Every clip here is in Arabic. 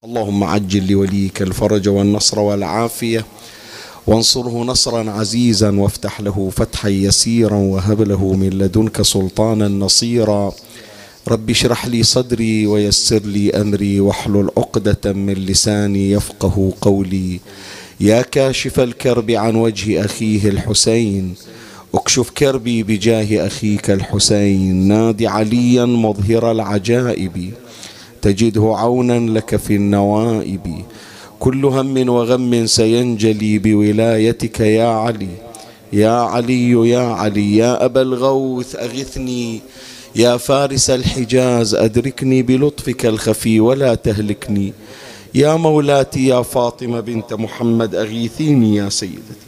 اللهم عجل لوليك الفرج والنصر والعافية، وانصره نصرا عزيزا، وافتح له فتحا يسيرا، وهب له من لدنك سلطانا نصيرا. رب اشرح لي صدري ويسر لي أمري، واحلل عقدة من لساني يفقه قولي. يا كاشف الكرب عن وجه أخيه الحسين، اكشف كربي بجاه أخيك الحسين. نادي عليا مظهر العجائب، تجده عونا لك في النوائب. كل هم وغم سينجلي بولايتك يا علي. يا علي يا علي يا أبا الغوث أغثني، يا فارس الحجاز أدركني بلطفك الخفي ولا تهلكني. يا مولاتي يا فاطمة بنت محمد أغيثيني يا سيدتي.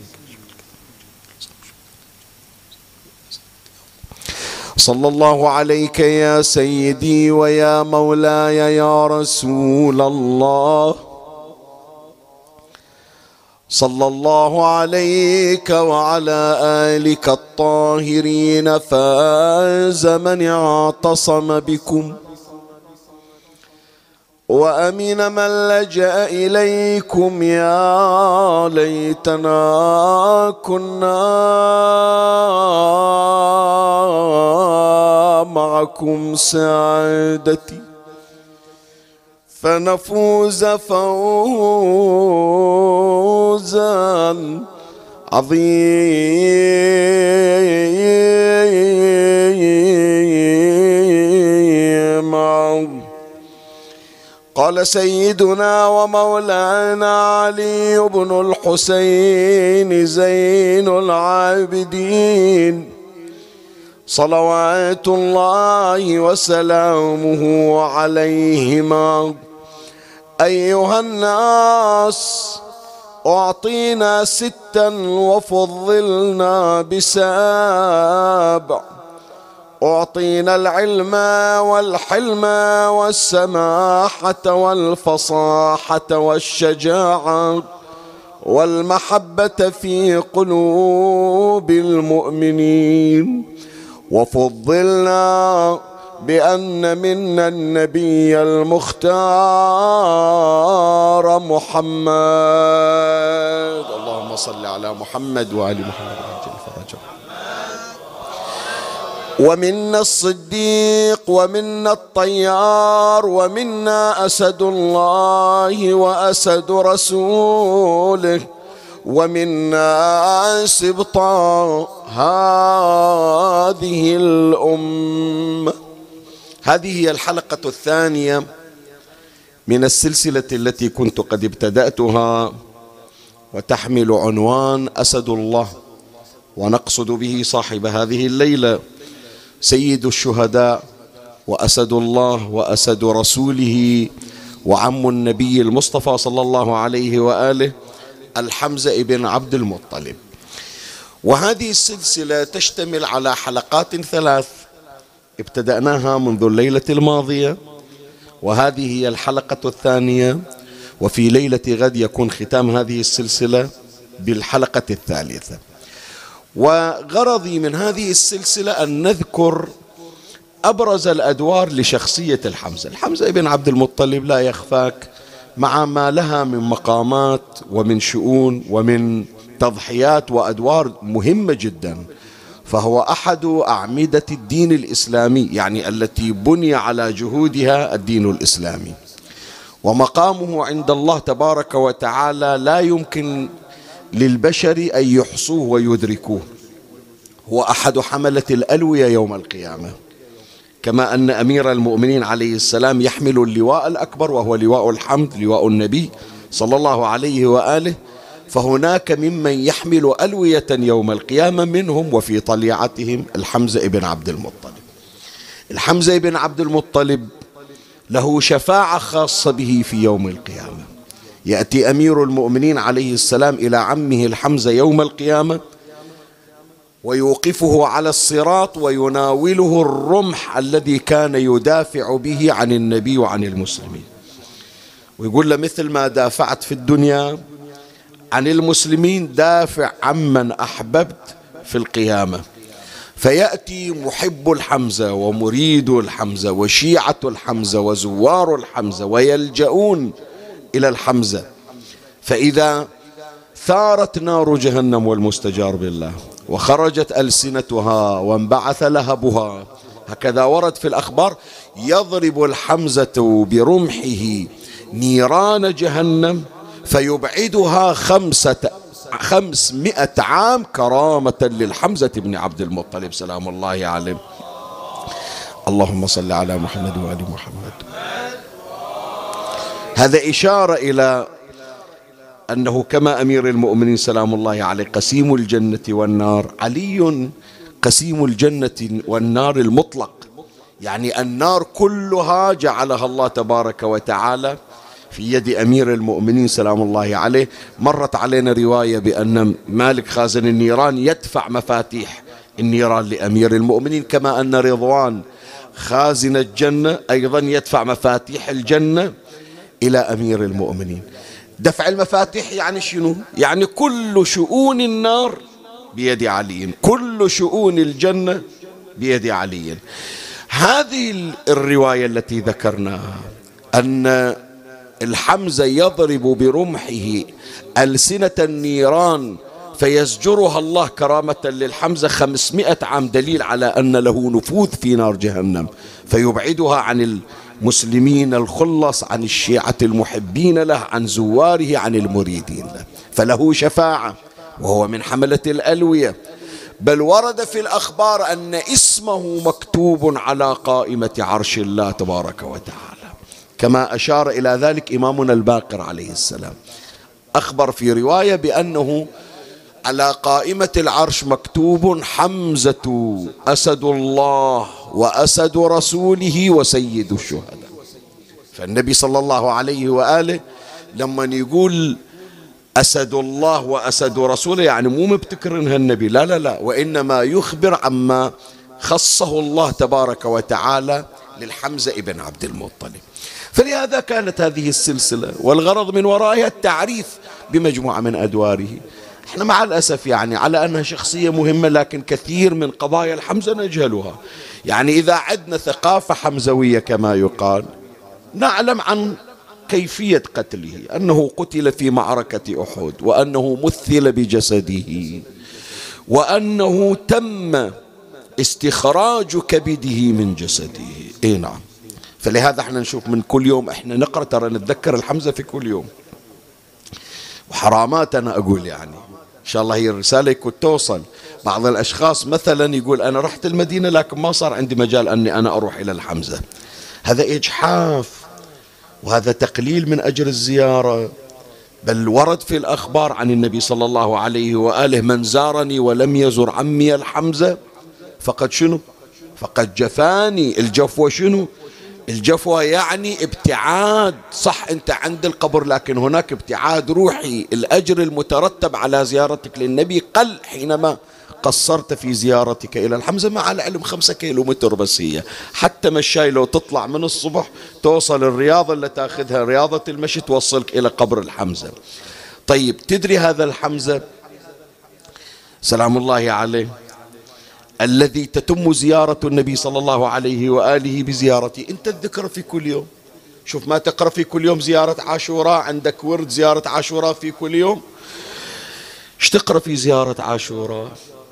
صلى الله عليك يا سيدي ويا مولاي يا رسول الله. صلى الله عليك وعلى آلك الطاهرين. فاز من اعتصم بكم، وأمن من لجأ إليكم. يا ليتنا كنا معكم سعادتي، فنفوز فوزا عظيما. قال سيدنا ومولانا علي بن الحسين زين العابدين صلوات الله وسلامه عليهما: أيها الناس، أعطينا 6 وفضلنا ب7. أعطينا العلم والحلم والسماحة والفصاحة والشجاعة والمحبة في قلوب المؤمنين. وفضلنا بأن منا النبي المختار محمد. اللهم صل على محمد وآل محمد عجل فرجه. ومنا الصديق، ومنا الطيار، ومنا أسد الله وأسد رسوله، ومنا سبط هذه الأمة. هذه هي الحلقة الثانية من السلسلة التي كنت قد ابتدأتها، وتحمل عنوان أسد الله، ونقصد به صاحب هذه الليلة سيد الشهداء وأسد الله وأسد رسوله وعم النبي المصطفى صلى الله عليه وآله، الحمزة بن عبد المطلب. وهذه السلسلة تشتمل على حلقات 3 ابتدأناها منذ الليلة الماضية، وهذه هي الحلقة الثانية. وفي ليلة غد يكون ختام هذه السلسلة بالحلقة الثالثة. وغرضي من هذه السلسلة أن نذكر أبرز الأدوار لشخصية الحمزة بن عبد المطلب. لا يخفاك مع ما لها من مقامات ومن شؤون ومن تضحيات وأدوار مهمة جدا، فهو أحد أعمدة الدين الإسلامي، يعني التي بني على جهودها الدين الإسلامي. ومقامه عند الله تبارك وتعالى لا يمكن للبشر أن يحصوه ويدركوه. هو أحد حملة الألوية يوم القيامة، كما أن أمير المؤمنين عليه السلام يحمل اللواء الأكبر وهو لواء الحمد، لواء النبي صلى الله عليه وآله. فهناك ممن يحمل ألوية يوم القيامة منهم وفي طليعتهم الحمزة بن عبد المطلب. الحمزة بن عبد المطلب له شفاعة خاصة به في يوم القيامة. يأتي أمير المؤمنين عليه السلام إلى عمه الحمزة يوم القيامة ويوقفه على الصراط ويناوله الرمح الذي كان يدافع به عن النبي وعن المسلمين، ويقول له: مثل ما دافعت في الدنيا عن المسلمين دافع عمن أحببت في القيامة. فيأتي محب الحمزة ومريد الحمزة وشيعة الحمزة وزوار الحمزة ويلجؤون إلى الحمزة. فإذا ثارت نار جهنم والمستجار بالله وخرجت ألسنتها وانبعث لهبها، هكذا ورد في الأخبار، يضرب الحمزة برمحه نيران جهنم فيبعدها 500 عام كرامة للحمزة بن عبد المطلب سلام الله عليه. اللهم صل على محمد وآل محمد. هذا إشارة إلى أنه كما أمير المؤمنين سلام الله عليه قسيم الجنة والنار، علي قسيم الجنة والنار المطلق، يعني النار كلها جعلها الله تبارك وتعالى في يد أمير المؤمنين سلام الله عليه. مرت علينا رواية بأن مالك خازن النيران يدفع مفاتيح النيران لأمير المؤمنين، كما أن رضوان خازن الجنة أيضا يدفع مفاتيح الجنة إلى أمير المؤمنين. دفع المفاتيح يعني شنو؟ يعني كل شؤون النار بيد علي، كل شؤون الجنة بيد علي. هذه الرواية التي ذكرناها أن الحمزة يضرب برمحه ألسنة النيران فيزجرها الله كرامة للحمزة 500 عام، دليل على أن له نفوذ في نار جهنم فيبعدها عن المسلمين الخلص، عن الشيعة المحبين له، عن زواره، عن المريدين له، فله شفاعة وهو من حملة الألوية. بل ورد في الأخبار أن اسمه مكتوب على قائمة عرش الله تبارك وتعالى، كما أشار إلى ذلك إمامنا الباقر عليه السلام، أخبر في رواية بأنه على قائمة العرش مكتوب حمزة أسد الله وأسد رسوله وسيد الشهداء. فالنبي صلى الله عليه وآله لما يقول أسد الله وأسد رسوله يعني مو مبتكرنها النبي، لا لا لا، وإنما يخبر عما خصه الله تبارك وتعالى للحمزة ابن عبد المطلب. فلهذا كانت هذه السلسلة، والغرض من ورائها التعريف بمجموعة من أدواره. احنا مع الأسف يعني على أنها شخصية مهمة، لكن كثير من قضايا الحمزة نجهلها. يعني إذا عدنا ثقافة حمزوية كما يقال، نعلم عن كيفية قتله، أنه قتل في معركة أحد، وأنه مثل بجسده، وأنه تم استخراج كبده من جسده. إيه نعم. فلهذا احنا نشوف من كل يوم احنا نقرأ، ترى نتذكر الحمزة في كل يوم. وحرامات أنا أقول يعني إن شاء الله هي الرسالة يكون توصل. بعض الأشخاص مثلا يقول أنا رحت المدينة لكن ما صار عندي مجال أني أنا أروح إلى الحمزة. هذا إجحاف وهذا تقليل من أجر الزيارة. بل ورد في الأخبار عن النبي صلى الله عليه وآله من زارني ولم يزر عمي الحمزة فقد شنو؟ فقد جفاني. الجفوة شنو؟ الجفوة يعني ابتعاد، صح أنت عند القبر لكن هناك ابتعاد روحي. الأجر المترتب على زيارتك للنبي قل حينما قصرت في زيارتك إلى الحمزة، مع العلم 5 كيلومتر بس هي، حتى مشاي لو تطلع من الصبح توصل الرياضة اللي تاخذها رياضة المشي توصلك إلى قبر الحمزة. طيب تدري هذا الحمزة سلام الله عليه الذي تتم زيارة النبي صلى الله عليه وآله بزيارته، أنت تذكر في كل يوم. شوف ما تقرأ في كل يوم زيارة عاشوراء، عندك ورد زيارة عاشوراء في كل يوم. ايش تقرأ في زيارة عاشوراء؟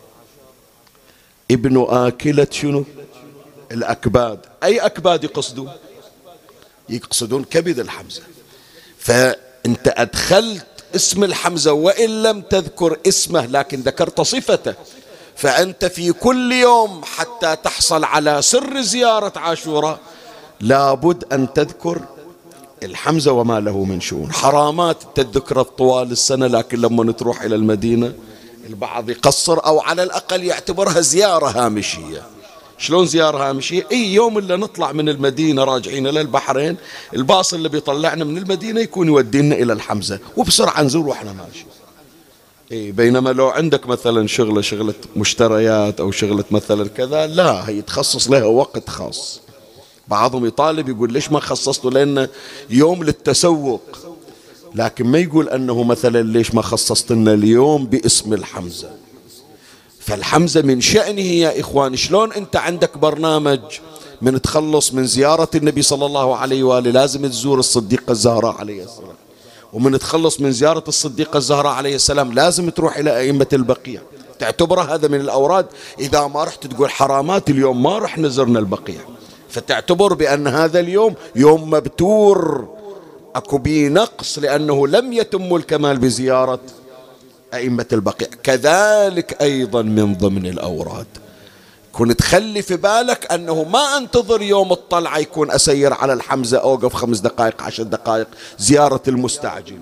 ابن آكلة شنو؟ الأكباد. أي أكباد يقصدون؟ يقصدون كبد الحمزة. فأنت أدخلت اسم الحمزة وإن لم تذكر اسمه لكن ذكرت صفته، فأنت في كل يوم حتى تحصل على سر زيارة عاشوراء لابد أن تذكر الحمزة وما له من شؤون. حرامات تذكر طوال السنة، لكن لما تروح إلى المدينة البعض يقصر أو على الأقل يعتبرها زيارة هامشية. شلون زيارة هامشية؟ أي يوم اللي نطلع من المدينة راجعين إلى البحرين، الباص اللي بيطلعنا من المدينة يكون يودينا إلى الحمزة وبسرعة نزور وإحنا ماشي. بينما لو عندك مثلا شغلة مشتريات أو شغلة مثلا كذا، لا، هي تخصص لها وقت خاص. بعضهم يطالب يقول ليش ما خصصته لأنه يوم للتسوق، لكن ما يقول أنه مثلا ليش ما خصصت لنا اليوم باسم الحمزة. فالحمزة من شأنه يا إخوان، شلون أنت عندك برنامج من تخلص من زيارة النبي صلى الله عليه وآله لازم تزور الصديقة الزهراء عليه السلام، ومن تخلص من زيارة الصديقة الزهراء عليه السلام لازم تروح إلى أئمة البقيع. تعتبره هذا من الأوراد، إذا ما رحت تقول حرامات اليوم ما رح نزرنا البقيع، فتعتبر بأن هذا اليوم يوم مبتور أكو بيه نقص، لأنه لم يتم الكمال بزيارة أئمة البقيع. كذلك أيضا من ضمن الأوراد كنت تخلي في بالك أنه ما أنتظر يوم الطلعة يكون أسير على الحمزة أوقف 5 دقائق 10 دقائق زيارة المستعجل.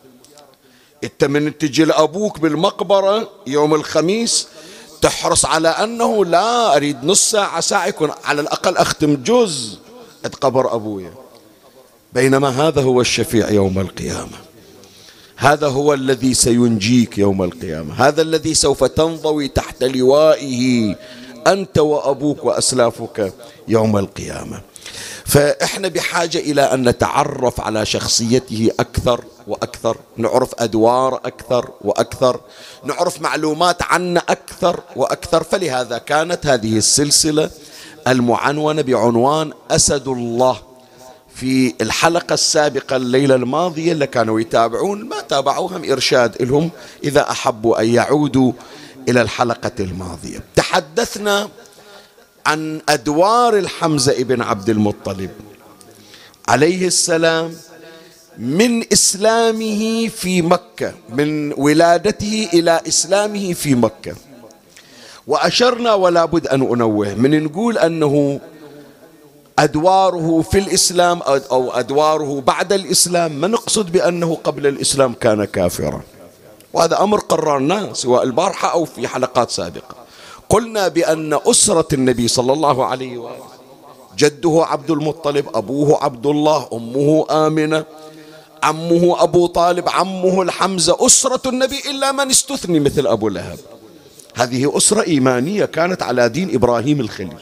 أنت من تجي لأبوك بالمقبرة يوم الخميس تحرص على أنه لا أريد نص ساعة ساعة يكون على الأقل أختم جزء قبر أبويا، بينما هذا هو الشفيع يوم القيامة، هذا هو الذي سينجيك يوم القيامة، هذا الذي سوف تنضوي تحت لوائه أنت وأبوك وأسلافك يوم القيامة. فإحنا بحاجة إلى أن نتعرف على شخصيته أكثر وأكثر، نعرف أدوار أكثر وأكثر، نعرف معلومات عنه أكثر وأكثر. فلهذا كانت هذه السلسلة المعنونة بعنوان أسد الله. في الحلقة السابقة الليلة الماضية اللي كانوا يتابعون ما تابعوهم إرشاد لهم إذا أحبوا أن يعودوا إلى الحلقة الماضية، تحدثنا عن أدوار الحمزة ابن عبد المطلب عليه السلام من إسلامه في مكة، من ولادته إلى إسلامه في مكة. وأشرنا ولا بد أن أنوه من نقول أنه أدواره في الإسلام أو أدواره بعد الإسلام ما نقصد بأنه قبل الإسلام كان كافرا، وهذا أمر قررناه سواء البارحة أو في حلقات سابقة. قلنا بأن أسرة النبي صلى الله عليه وآله جده عبد المطلب، أبوه عبد الله، أمه آمنة، عمه أبو طالب، عمه الحمزة، أسرة النبي إلا من استثني مثل أبو لهب. هذه أسرة إيمانية كانت على دين إبراهيم الخليل،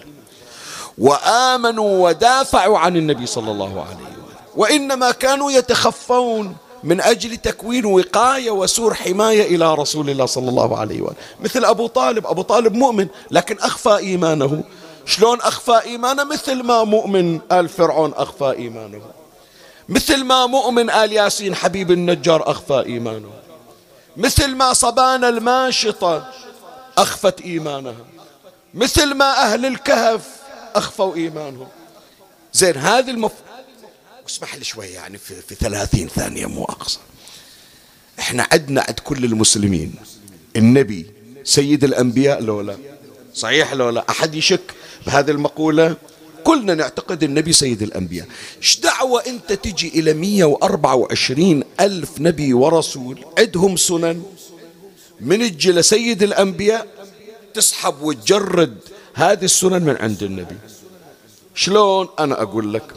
وآمنوا ودافعوا عن النبي صلى الله عليه وآله، وإنما كانوا يتخفون من أجل تكوين وقاية وسور حماية إلى رسول الله صلى الله عليه وآله. مثل أبو طالب، أبو طالب مؤمن لكن أخفى إيمانه. شلون أخفى إيمانه؟ مثل ما مؤمن آل فرعون أخفى إيمانه، مثل ما مؤمن آل ياسين حبيب النجار أخفى إيمانه، مثل ما صبانة الماشطة أخفت إيمانها، مثل ما أهل الكهف أخفوا إيمانهم. زين هذه اسمح لي شوي يعني في 30 ثانية مو أقصى. احنا عندنا عند كل المسلمين النبي سيد الأنبياء لو لا؟ صحيح لو لا؟ أحد يشك بهذه المقولة؟ كلنا نعتقد النبي سيد الأنبياء. ايش دعوة أنت تجي إلى 124 ألف نبي ورسول عندهم سنن، من تجي لسيد الأنبياء تسحب وتجرد هذه السنن من عند النبي؟ شلون؟ أنا أقول لك،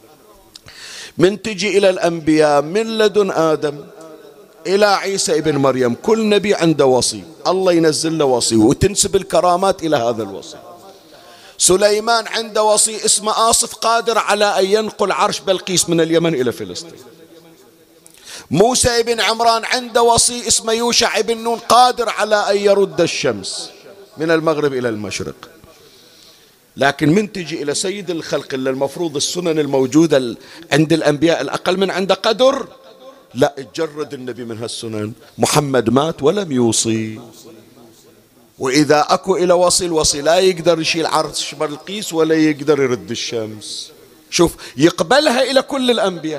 من تجي إلى الأنبياء من لدن آدم إلى عيسى ابن مريم كل نبي عنده وصي، الله ينزل له وصي وتنسب الكرامات إلى هذا الوصي. سليمان عنده وصي اسمه آصف قادر على أن ينقل عرش بلقيس من اليمن إلى فلسطين. موسى ابن عمران عنده وصي اسمه يوشع ابن نون قادر على أن يرد الشمس من المغرب إلى المشرق. لكن من تجي إلى سيد الخلق اللي المفروض السنن الموجودة عند الأنبياء الأقل من عنده قدر، لا تجرد النبي من هالسنن. محمد مات ولم يوصي، وإذا أكو إلى وصي الوصي لا يقدر يشيل عرش بلقيس ولا يقدر يرد الشمس. شوف يقبلها إلى كل الأنبياء،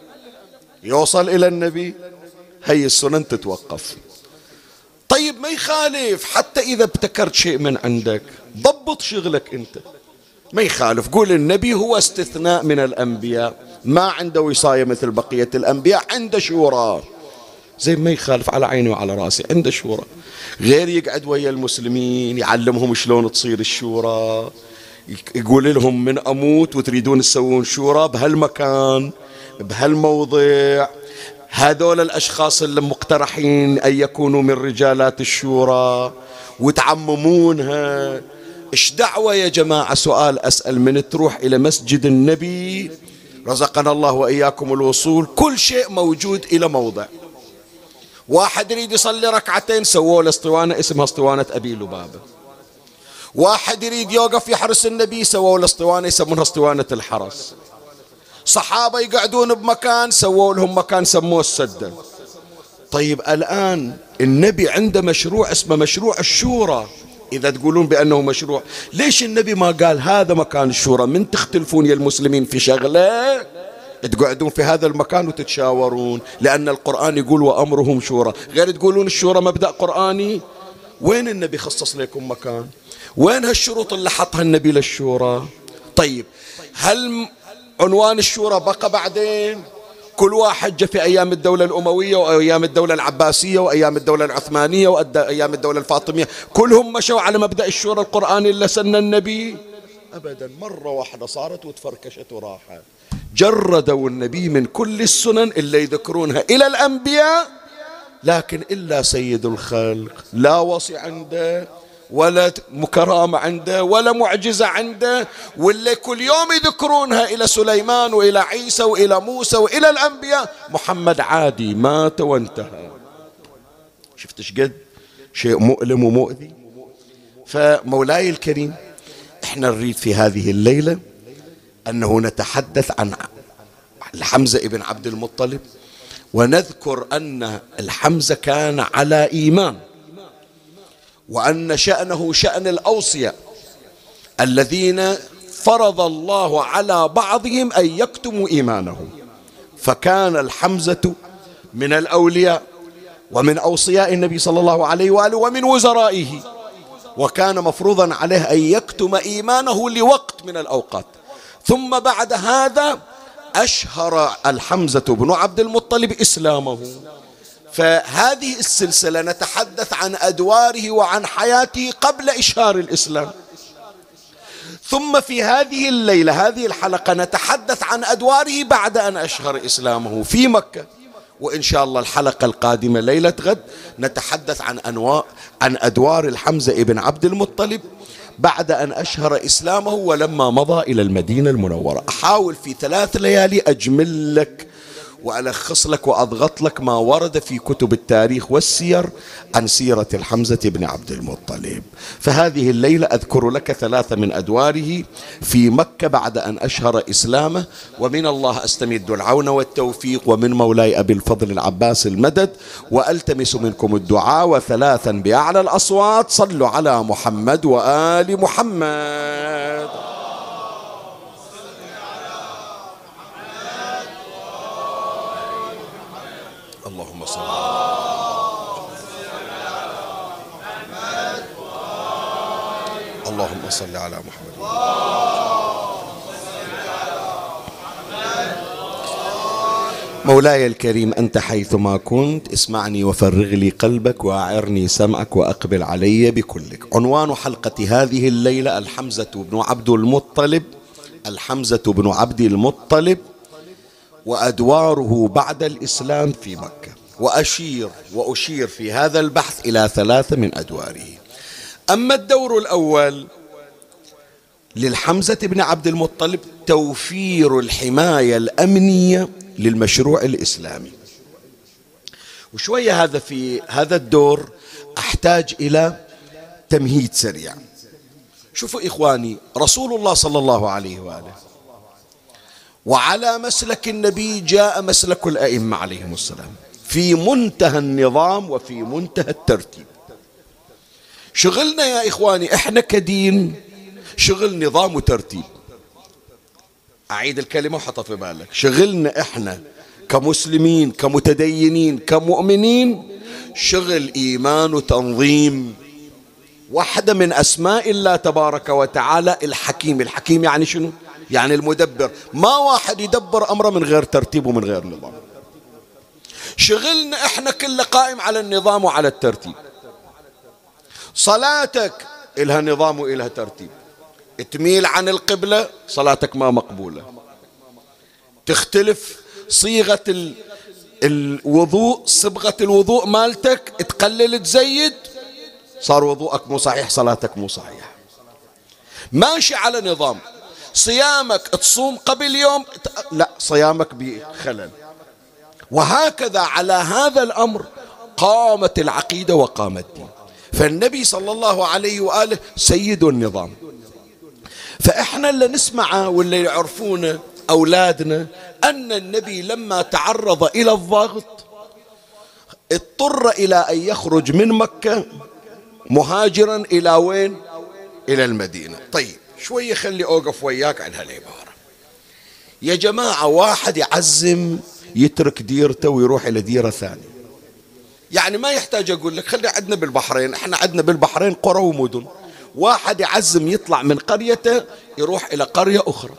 يوصل إلى النبي هي السنن تتوقف. طيب ما يخالف حتى إذا ابتكرت شيء من عندك ضبط شغلك أنت، ما يخالف قول النبي هو استثناء من الأنبياء، ما عنده وصاية مثل بقية الأنبياء، عنده شورى. زي ما يخالف على عيني وعلى راسي، عنده شورى. غير يقعد ويا المسلمين يعلمهم شلون تصير الشورى، يقول لهم من أموت وتريدون تسوون شورى بهالمكان بهالموضع، هذول الأشخاص اللي مقترحين أن يكونوا من رجالات الشورى وتعممونها. إيش دعوة يا جماعة؟ سؤال أسأل، من تروح إلى مسجد النبي رزقنا الله وإياكم الوصول كل شيء موجود إلى موضع. واحد يريد يصلي ركعتين سووا له اسطوانة اسمها اسطوانة أبي لبابة، واحد يريد يوقف يحرس النبي سووا له اسطوانة يسمونها اسطوانة الحرس. صحابة يقعدون بمكان سووا لهم مكان سموه السدة. طيب الآن النبي عنده مشروع اسمه مشروع الشورى. إذا تقولون بأنه مشروع، ليش النبي ما قال هذا مكان الشورى، من تختلفون يا المسلمين في شغلة تقعدون في هذا المكان وتتشاورون، لأن القرآن يقول وأمرهم شورى، غير تقولون الشورى مبدأ قرآني. وين النبي خصص لكم مكان؟ وين هالشروط اللي حطها النبي للشورى؟ طيب هل عنوان الشورى بقى بعدين؟ كل واحد جاء في أيام الدولة الأموية وأيام الدولة العباسية وأيام الدولة العثمانية وأيام الدولة الفاطمية كلهم مشوا على مبدأ الشورى القرآني اللي سن النبي؟ أبدا، مرة واحدة صارت وتفركشت وراحت. جردوا النبي من كل السنن اللي يذكرونها إلى الأنبياء، لكن إلا سيد الخلق لا وصي عنده ولا مكرامة عنده ولا معجزة عنده، واللي كل يوم يذكرونها إلى سليمان وإلى عيسى وإلى موسى وإلى الأنبياء، محمد عادي مات وانتهى. شفت ايش قد شيء مؤلم ومؤذي. فمولاي الكريم، احنا نريد في هذه الليلة أنه نتحدث عن الحمزة ابن عبد المطلب، ونذكر أن الحمزة كان على إيمان، وأن شأنه شأن الأوصياء الذين فرض الله على بعضهم أن يكتموا إيمانهم. فكان الحمزة من الأولياء ومن أوصياء النبي صلى الله عليه وآله ومن وزرائه، وكان مفروضا عليه أن يكتم إيمانه لوقت من الأوقات. ثم بعد هذا أشهر الحمزة بن عبد المطلب إسلامه. فهذه السلسلة نتحدث عن أدواره وعن حياته قبل إشهار الإسلام، ثم في هذه الليلة هذه الحلقة نتحدث عن أدواره بعد أن أشهر إسلامه في مكة. وإن شاء الله الحلقة القادمة ليلة غد نتحدث عن أدوار الحمزة ابن عبد المطلب بعد أن أشهر إسلامه ولما مضى إلى المدينة المنورة. أحاول في 3 ليالي أجمل لك وألخص لك وأضغط لك ما ورد في كتب التاريخ والسير عن سيرة الحمزة بن عبد المطلب. فهذه الليلة أذكر لك 3 من أدواره في مكة بعد أن أشهر إسلامه، ومن الله أستمد العون والتوفيق، ومن مولاي أبي الفضل العباس المدد، وألتمس منكم الدعاء. و3 بأعلى الأصوات صلوا على محمد وآل محمد. اللهم صل اللهم صل على محمد. مولاي الكريم، أنت حيثما كنت اسمعني وفرغ لي قلبك وأعرني سمعك وأقبل علي بكلك. عنوان حلقة هذه الليلة الحمزة بن عبد المطلب، الحمزة بن عبد المطلب وأدواره بعد الإسلام في مكة. وأشير في هذا البحث إلى 3 من أدواره. أما الدور الأول للحمزة بن عبد المطلب توفير الحماية الأمنية للمشروع الإسلامي. وشوية في هذا الدور أحتاج إلى تمهيد سريع. شوفوا إخواني، رسول الله صلى الله عليه وآله وعلى مسلك النبي جاء مسلك الأئمة عليهم السلام في منتهى النظام وفي منتهى الترتيب. شغلنا يا إخواني إحنا كدين شغل نظام وترتيب. أعيد الكلمة وحطها في بالك، شغلنا إحنا كمسلمين كمتدينين كمؤمنين شغل إيمان وتنظيم. واحدة من أسماء الله تبارك وتعالى الحكيم. الحكيم يعني شنو؟ يعني المدبر. ما واحد يدبر أمره من غير ترتيب ومن غير نظام. شغلنا إحنا كله قائم على النظام وعلى الترتيب. صلاتك إلها نظام وإلها ترتيب. تميل عن القبلة صلاتك ما مقبولة. تختلف صيغة الوضوء، صبغة الوضوء مالتك تقلل تزيد، صار وضوءك مو صحيح، صلاتك مو صحيح. ماشي على نظام. صيامك تصوم قبل يوم، لا صيامك بخلل. وهكذا على هذا الأمر قامت العقيدة وقام الدين. فالنبي صلى الله عليه وآله سيد النظام. فإحنا اللي نسمعه واللي يعرفونه أولادنا أن النبي لما تعرض إلى الضغط اضطر إلى أن يخرج من مكة مهاجرا إلى وين؟ إلى المدينة. طيب شوية خلي أوقف وياك عن هالعبارة. يا جماعة واحد يعزم يترك ديرته ويروح إلى ديرة ثانية، يعني ما يحتاج أقول لك خلي عندنا بالبحرين، احنا عندنا بالبحرين قرى ومدن، واحد يعزم يطلع من قريته يروح إلى قرية أخرى.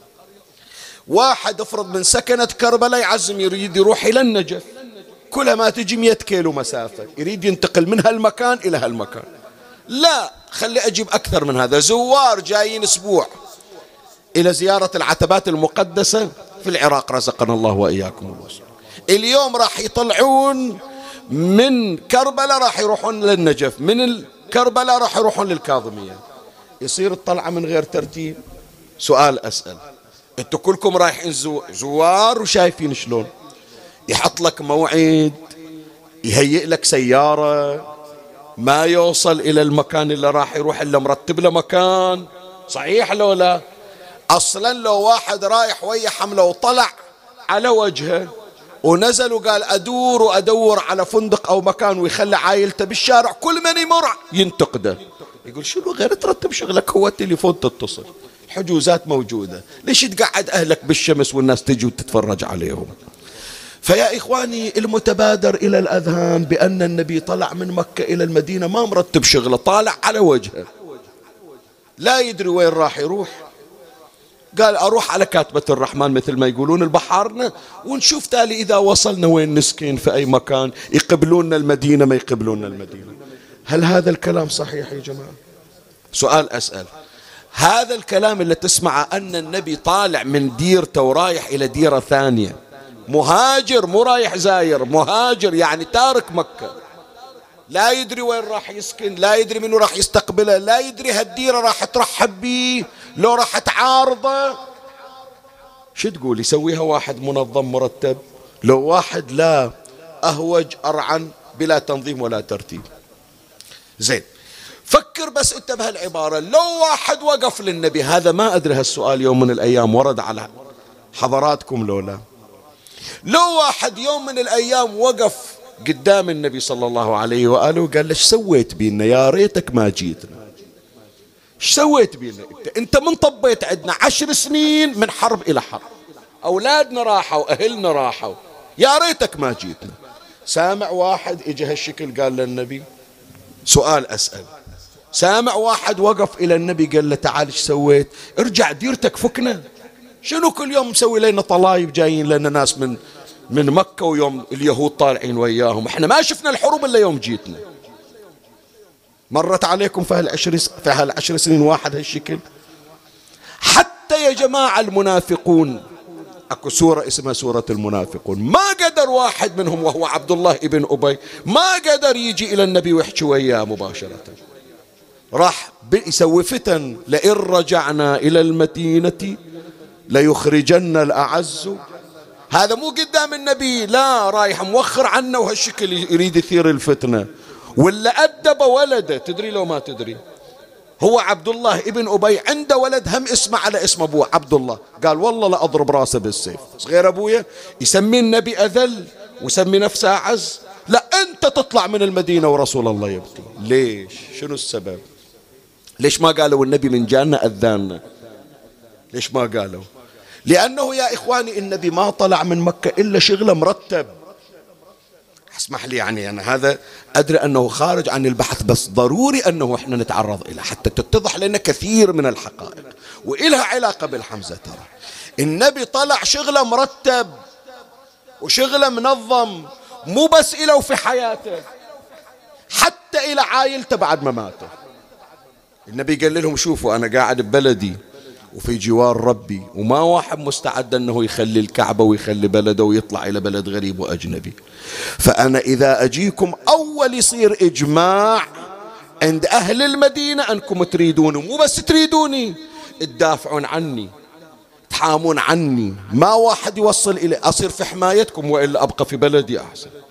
واحد افرض من سكنة كربلاء يعزم يريد يروح إلى النجف، كلها ما تجي 100 كيلو مسافة، يريد ينتقل من هالمكان إلى هالمكان. لا، خلي أجيب أكثر من هذا. زوار جايين أسبوع إلى زيارة العتبات المقدسة في العراق، رزقنا الله وإياكم الوصول، اليوم راح يطلعون من كربلاء راح يروحون للنجف، من كربلاء راح يروحون للكاظمية، يصير الطلعة من غير ترتيب. سؤال أسأل، انتوا كلكم رايحين زوار وشايفين شلون يحط لك موعد، يهيئ لك سيارة، ما يوصل إلى المكان اللي راح يروح إلا مرتب له مكان، صحيح لو لا؟ أصلا لو واحد رايح ويا حمله وطلع على وجهه ونزل وقال أدور وأدور على فندق أو مكان ويخلي عائلته بالشارع، كل من يمر ينتقده، يقول شنو غير ترتب شغلك، هو التليفون تتصل، حجوزات موجودة، ليش تقعد أهلك بالشمس والناس تجي وتتفرج عليهم؟ فيا إخواني المتبادر إلى الأذهان بأن النبي طلع من مكة إلى المدينة ما مرتب شغله، طالع على وجهه، لا يدري وين راح يروح. قال أروح على كاتبة الرحمن مثل ما يقولون البحارنا، ونشوف تالي إذا وصلنا وين نسكن في أي مكان، يقبلوننا المدينة ما يقبلوننا المدينة. هل هذا الكلام صحيح يا جماعة؟ سؤال أسأل، هذا الكلام اللي تسمعه أن النبي طالع من ديرته ورايح إلى ديرة ثانية، مهاجر مو رايح زاير، مهاجر يعني تارك مكة، لا يدري وين راح يسكن، لا يدري منو راح يستقبله، لا يدري هالديرة راح ترحب بيه لو راح تعارضه، شو تقول يسويها واحد منظم مرتب؟ لو واحد لا أهوج أرعن بلا تنظيم ولا ترتيب. زين، فكر بس انت بهالعبارة، لو واحد وقف للنبي، هذا ما أدري هالسؤال يوم من الأيام ورد على حضراتكم لولا، لو واحد يوم من الأيام وقف قدام النبي صلى الله عليه وآله وقال له ايش سويت بينا، يا ريتك ما جيتنا، ايش سويت بينا انت من طبيت عندنا 10 سنين من حرب إلى حرب، أولادنا راحوا أهلنا راحوا، يا ريتك ما جيتنا. سامع واحد اجى هالشكل قال للنبي؟ سؤال أسأل، سامع واحد وقف إلى النبي قال له تعال ايش سويت، ارجع ديرتك فكنا، شنو كل يوم مسوي لنا طلايب جايين لنا ناس من مكة ويوم اليهود طالعين وياهم، احنا ما شفنا الحروب إلا يوم جيتنا، مرت عليكم في هالعشر سنين واحد هالشكل؟ حتى يا جماعة المنافقون، اكو سورة اسمها سورة المنافقون، ما قدر واحد منهم وهو عبد الله ابن أبي ما قدر يجي إلى النبي ويحكي وياه مباشرة، راح يسوي فتن، لئن رجعنا إلى المدينة ليخرجن الأعز، هذا مو قدام النبي، لا رايح موخر عنه وهالشكل يريد يثير الفتنة، ولا أدب ولده، تدري لو ما تدري، هو عبد الله ابن أبي عنده ولد هم اسمه على اسم أبوه عبد الله، قال والله لا أضرب راسه بالسيف، صغير أبويا يسمي النبي أذل ويسمي نفسه أعز، لا أنت تطلع من المدينة ورسول الله يبكي، ليش؟ شنو السبب؟ ليش ما قالوا النبي من جانا أذانا؟ ليش ما قالوا؟ لأنه يا إخواني النبي ما طلع من مكة إلا شغله مرتب. اسمح لي يعني أنا هذا أدري أنه خارج عن البحث، بس ضروري أنه إحنا نتعرض إليه حتى تتضح لنا كثير من الحقائق وإلها علاقة بالحمزة. ترى النبي طلع شغله مرتب وشغله منظم، مو بس إله في حياته، حتى إلى عائلته بعد ما ماته. النبي قال لهم شوفوا أنا قاعد ببلدي وفي جوار ربي، وما واحد مستعد أنه يخلي الكعبة ويخلي بلده ويطلع إلى بلد غريب وأجنبي، فأنا إذا أجيكم أول يصير إجماع عند أهل المدينة أنكم تريدوني، مو بس تريدوني، تدافعون عني، تحامون عني، ما واحد يوصل إلي، أصير في حمايتكم وإلا أبقى في بلدي أحسن.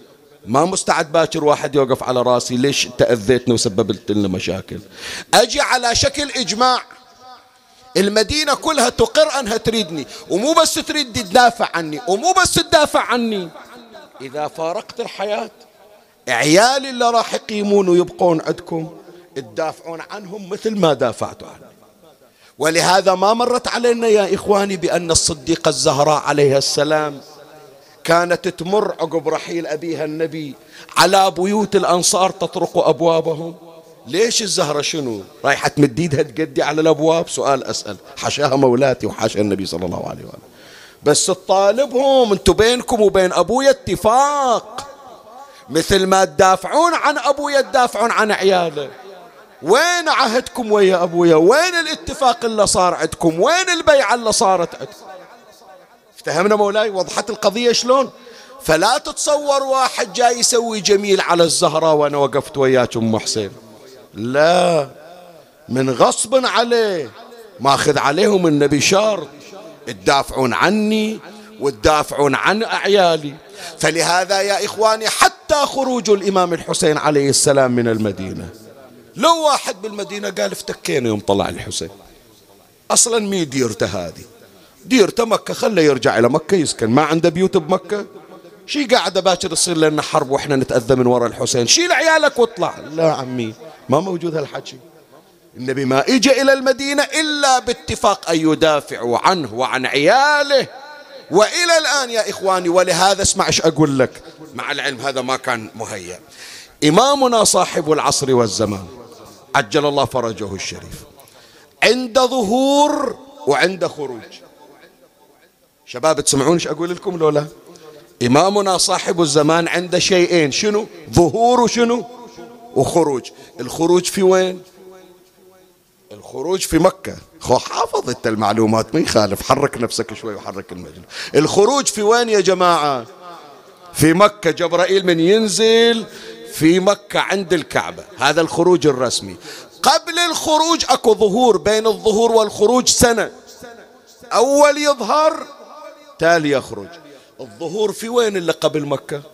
ما مستعد باكر واحد يوقف على راسي ليش انت اذيتنا وسببت لنا مشاكل. اجي على شكل اجماع، المدينة كلها تقر انها تريدني، ومو بس تريد تدافع عني، ومو بس تدافع عني، اذا فارقت الحياة عيالي اللي راح يقيمون ويبقون عندكم تدافعون عنهم مثل ما دافعتوا عني. ولهذا ما مرت علينا يا إخواني بأن الصديقة الزهراء عليها السلام كانت تمر عقب رحيل أبيها النبي على بيوت الأنصار تطرق أبوابهم. ليش الزهرة شنو رايحة تمد ايدها تقدي على الأبواب؟ سؤال أسأل، حشاها مولاتي وحاشا النبي صلى الله عليه وآله، بس تطالبهم انتم بينكم وبين أبويا اتفاق، مثل ما تدافعون عن أبويا تدافعون عن عياله. وين عهدكم ويا أبويا؟ وين الاتفاق اللي صار عندكم؟ وين البيعة اللي صارت عندكم؟ افتهمنا مولاي؟ وضحت القضية شلون؟ فلا تتصور واحد جاي يسوي جميل على الزهراء وأنا وقفت وياك أم حسين، لا، من غصب عليه ماخذ عليهم النبي شرط تدافعون عني وتدافعون عن أعيالي. فلهذا يا إخواني حتى خروج الإمام الحسين عليه السلام من المدينة، لو واحد بالمدينة قال افتكينا يوم طلع الحسين، أصلا مي ديرته هذه؟ ديرته مكة، خله يرجع إلى مكة يسكن، ما عنده بيوت بمكة؟ شي قاعدة باكر تصير لنا حرب وإحنا نتأذى من وراء الحسين؟ شيل عيالك واطلع. لا عمي، ما موجود هالحكي. النبي ما إجا إلى المدينة إلا باتفاق أن يدافعوا عنه وعن عياله، وإلى الآن يا إخواني. ولهذا اسمع ايش أقول لك، مع العلم هذا ما كان مهيأ. إمامنا صاحب العصر والزمان عجل الله فرجه الشريف عند ظهور وعند خروج. شباب تسمعون ايش أقول لكم لولا؟ إمامنا صاحب الزمان عنده شيئين، شنو؟ ظهور وشنو؟ وخروج. الخروج في وين؟ الخروج في مكة. حافظ انت المعلومات، ما يخالف، حرك نفسك شوي وحرك المجلس. الخروج في وين يا جماعة؟ في مكة. جبرائيل من ينزل في مكة عند الكعبة، هذا الخروج الرسمي. قبل الخروج اكو ظهور، بين الظهور والخروج سنة، اول يظهر تالي يخرج. الظهور في وين اللي قبل مكة؟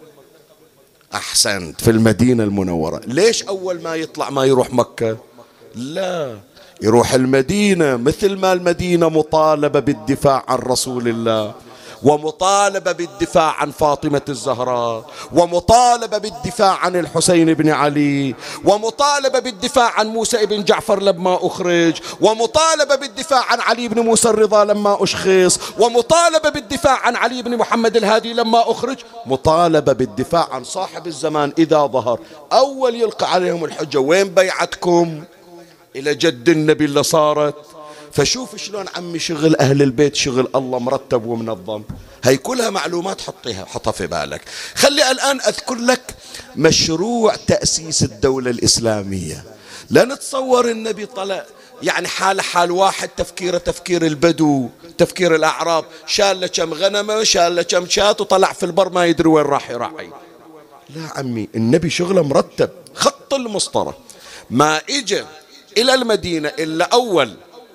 احسنت، في المدينة المنورة. ليش اول ما يطلع ما يروح مكة؟ لا، يروح المدينة، مثل ما المدينة مطالبة بالدفاع عن رسول الله، ومطالبة بالدفاع عن فاطمة الزهراء، ومطالبة بالدفاع عن الحسين بن علي، ومطالبة بالدفاع عن موسى بن جعفر لما أخرج، ومطالبة بالدفاع عن علي بن موسى الرضا لما أشخص، ومطالبة بالدفاع عن علي بن محمد الهادي لما أخرج، مطالبة بالدفاع عن صاحب الزمان إذا ظهر. أول يلقى عليهم الحجة، وين بيعتكم إلى جد النبي اللي صارت؟ فشوف شلون عمي شغل أهل البيت، شغل الله مرتب ومنظم. هي كلها معلومات حطها في بالك. خلي الآن أذكر لك مشروع تأسيس الدولة الإسلامية. لا نتصور النبي طلع يعني حال واحد، تفكيره تفكير البدو، تفكير الأعراب، شال له كم غنمة، شال له كم شاة وطلع في البر ما يدري وين راح يرعي. لا عمي، النبي شغله مرتب، خط المسطرة. ما إجا إلى المدينة إلا أول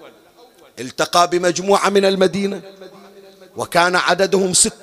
التقى بمجموعة من المدينة وكان عددهم 6،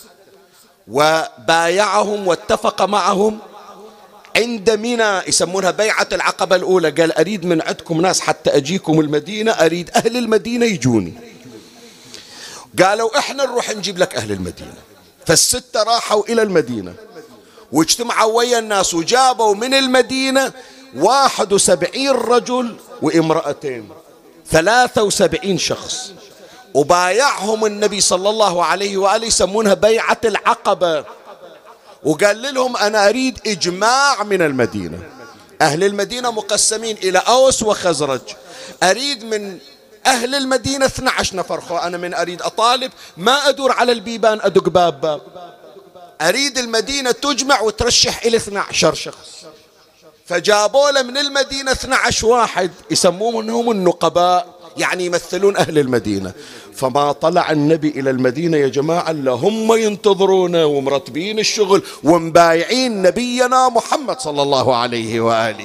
وبايعهم واتفق معهم عند منى، يسمونها بيعة العقبة الأولى. قال أريد من عندكم ناس حتى أجيكم المدينة، أريد أهل المدينة يجوني. قالوا إحنا نروح نجيب لك أهل المدينة. فال6 راحوا إلى المدينة واجتمعوا ويا الناس، وجابوا من المدينة 71 رجل وامرأتين، 73 شخص، وبايعهم النبي صلى الله عليه وآله، يسمونها بيعة العقبة. وقال لهم أنا أريد إجماع من المدينة. أهل المدينة مقسمين إلى أوس وخزرج، أريد من أهل المدينة 12 نفر. أنا من أريد أطالب ما أدور على البيبان أدق باب، أريد المدينة تجمع وترشح إلى 12 شخص. فجابوا له من المدينة 12 واحد يسمونهم النقباء، يعني يمثلون أهل المدينة. فما طلع النبي إلى المدينة يا جماعة إلا هم ينتظرونه ومرتبين الشغل ومبايعين نبينا محمد صلى الله عليه وآله.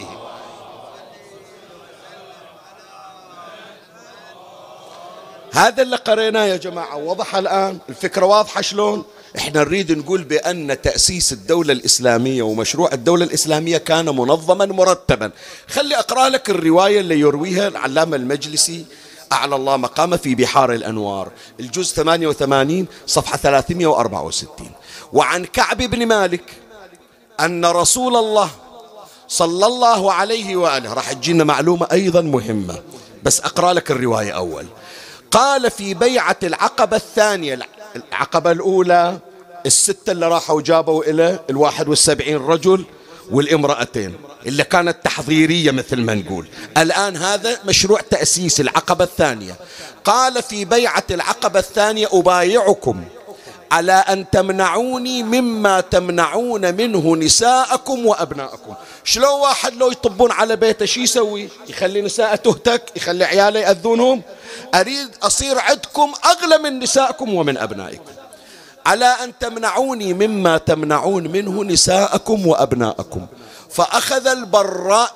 هذا اللي قريناه يا جماعة. وضح الآن الفكرة؟ واضحة شلون؟ احنا نريد نقول بأن تأسيس الدولة الإسلامية ومشروع الدولة الإسلامية كان منظما مرتبا. خلي أقرأ لك الرواية اللي يرويها العلامة المجلسي أعلى الله مقامه في بحار الأنوار، الجزء 88 صفحة 364. وعن كعب بن مالك أن رسول الله صلى الله عليه وآله، راح تجينا معلومة أيضا مهمة بس أقرأ لك الرواية أول. قال في بيعة العقبة الثانية، العقبة الأولى الستة اللي راحوا جابوا إلى 71 رجل والامرأتين اللي كانت تحضيرية مثل ما نقول، الآن هذا مشروع تأسيس العقبة الثانية. قال في بيعة العقبة الثانية أبايعكم على أن تمنعوني مما تمنعون منه نساءكم وأبناءكم. شلون واحد لو يطبون على بيته شي يسوي؟ يخلي نساء تهتك، يخلي عياله يأذونهم. أريد أصير عندكم أغلى من نسائكم ومن أبنائكم، على أن تمنعوني مما تمنعون منه نساءكم وأبناءكم. فأخذ البراء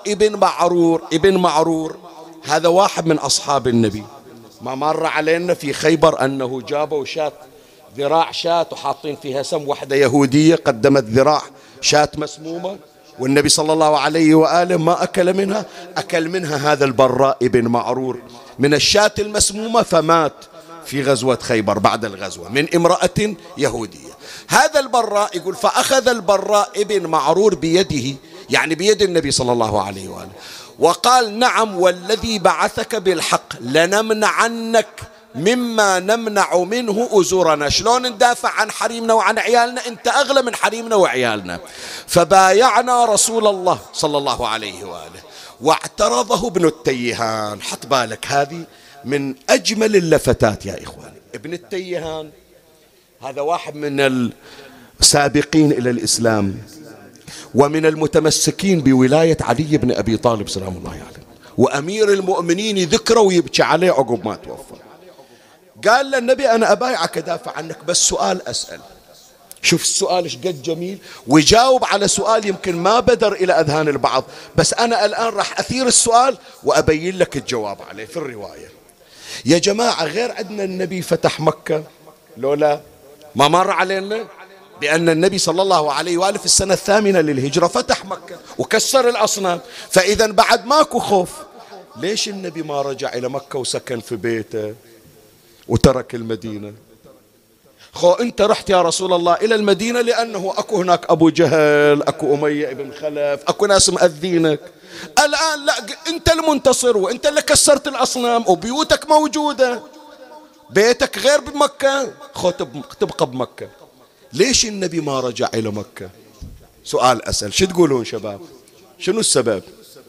ابن معرور هذا واحد من أصحاب النبي، ما مر علينا في خيبر أنه جابوا شاة، ذراع شاة وحاطين فيها سم، واحدة يهودية قدمت ذراع شاة مسمومة والنبي صلى الله عليه وآله ما أكل منها، أكل منها هذا البراء ابن معرور من الشاة المسمومة، فمات في غزوة خيبر بعد الغزوة من امرأة يهودية. هذا البراء يقول فأخذ البراء ابن معرور بيده، يعني بيد النبي صلى الله عليه وآله، وقال نعم والذي بعثك بالحق لنمنعنك مما نمنع منه أزورنا. شلون ندافع عن حريمنا وعن عيالنا؟ أنت أغلى من حريمنا وعيالنا. فبايعنا رسول الله صلى الله عليه وآله واعترضه ابن التيهان. حط بالك هذه من أجمل اللفتات يا إخواني. ابن التيهان هذا واحد من السابقين إلى الإسلام ومن المتمسكين بولاية علي بن أبي طالب سلام الله عليه، وأمير المؤمنين ذكره ويبكي عليه عقب ما توفى. قال للنبي أنا أبايعك أدافع عنك بس سؤال أسأل. شوف السؤال ايش قد جميل، ويجاوب على سؤال يمكن ما بدر إلى أذهان البعض، بس أنا الآن راح أثير السؤال وأبين لك الجواب عليه في الرواية. يا جماعة غير عندنا النبي فتح مكة لولا ما مر علينا بأن النبي صلى الله عليه وآله في السنة الثامنة للهجرة فتح مكة وكسر الأصنام، فإذا بعد ماكو خوف. ليش النبي ما رجع إلى مكة وسكن في بيته وترك المدينة؟ أنت رحت يا رسول الله إلى المدينة لأنه أكو هناك أبو جهل، أكو أمية بن خلف، أكو ناس مأذينك. الآن لا، أنت المنتصر وأنت اللي كسرت الأصنام وبيوتك موجودة، بيتك غير بمكة، تبقى بمكة. ليش النبي ما رجع إلى مكة؟ سؤال أسأل، شو تقولون شباب؟ شنو السبب؟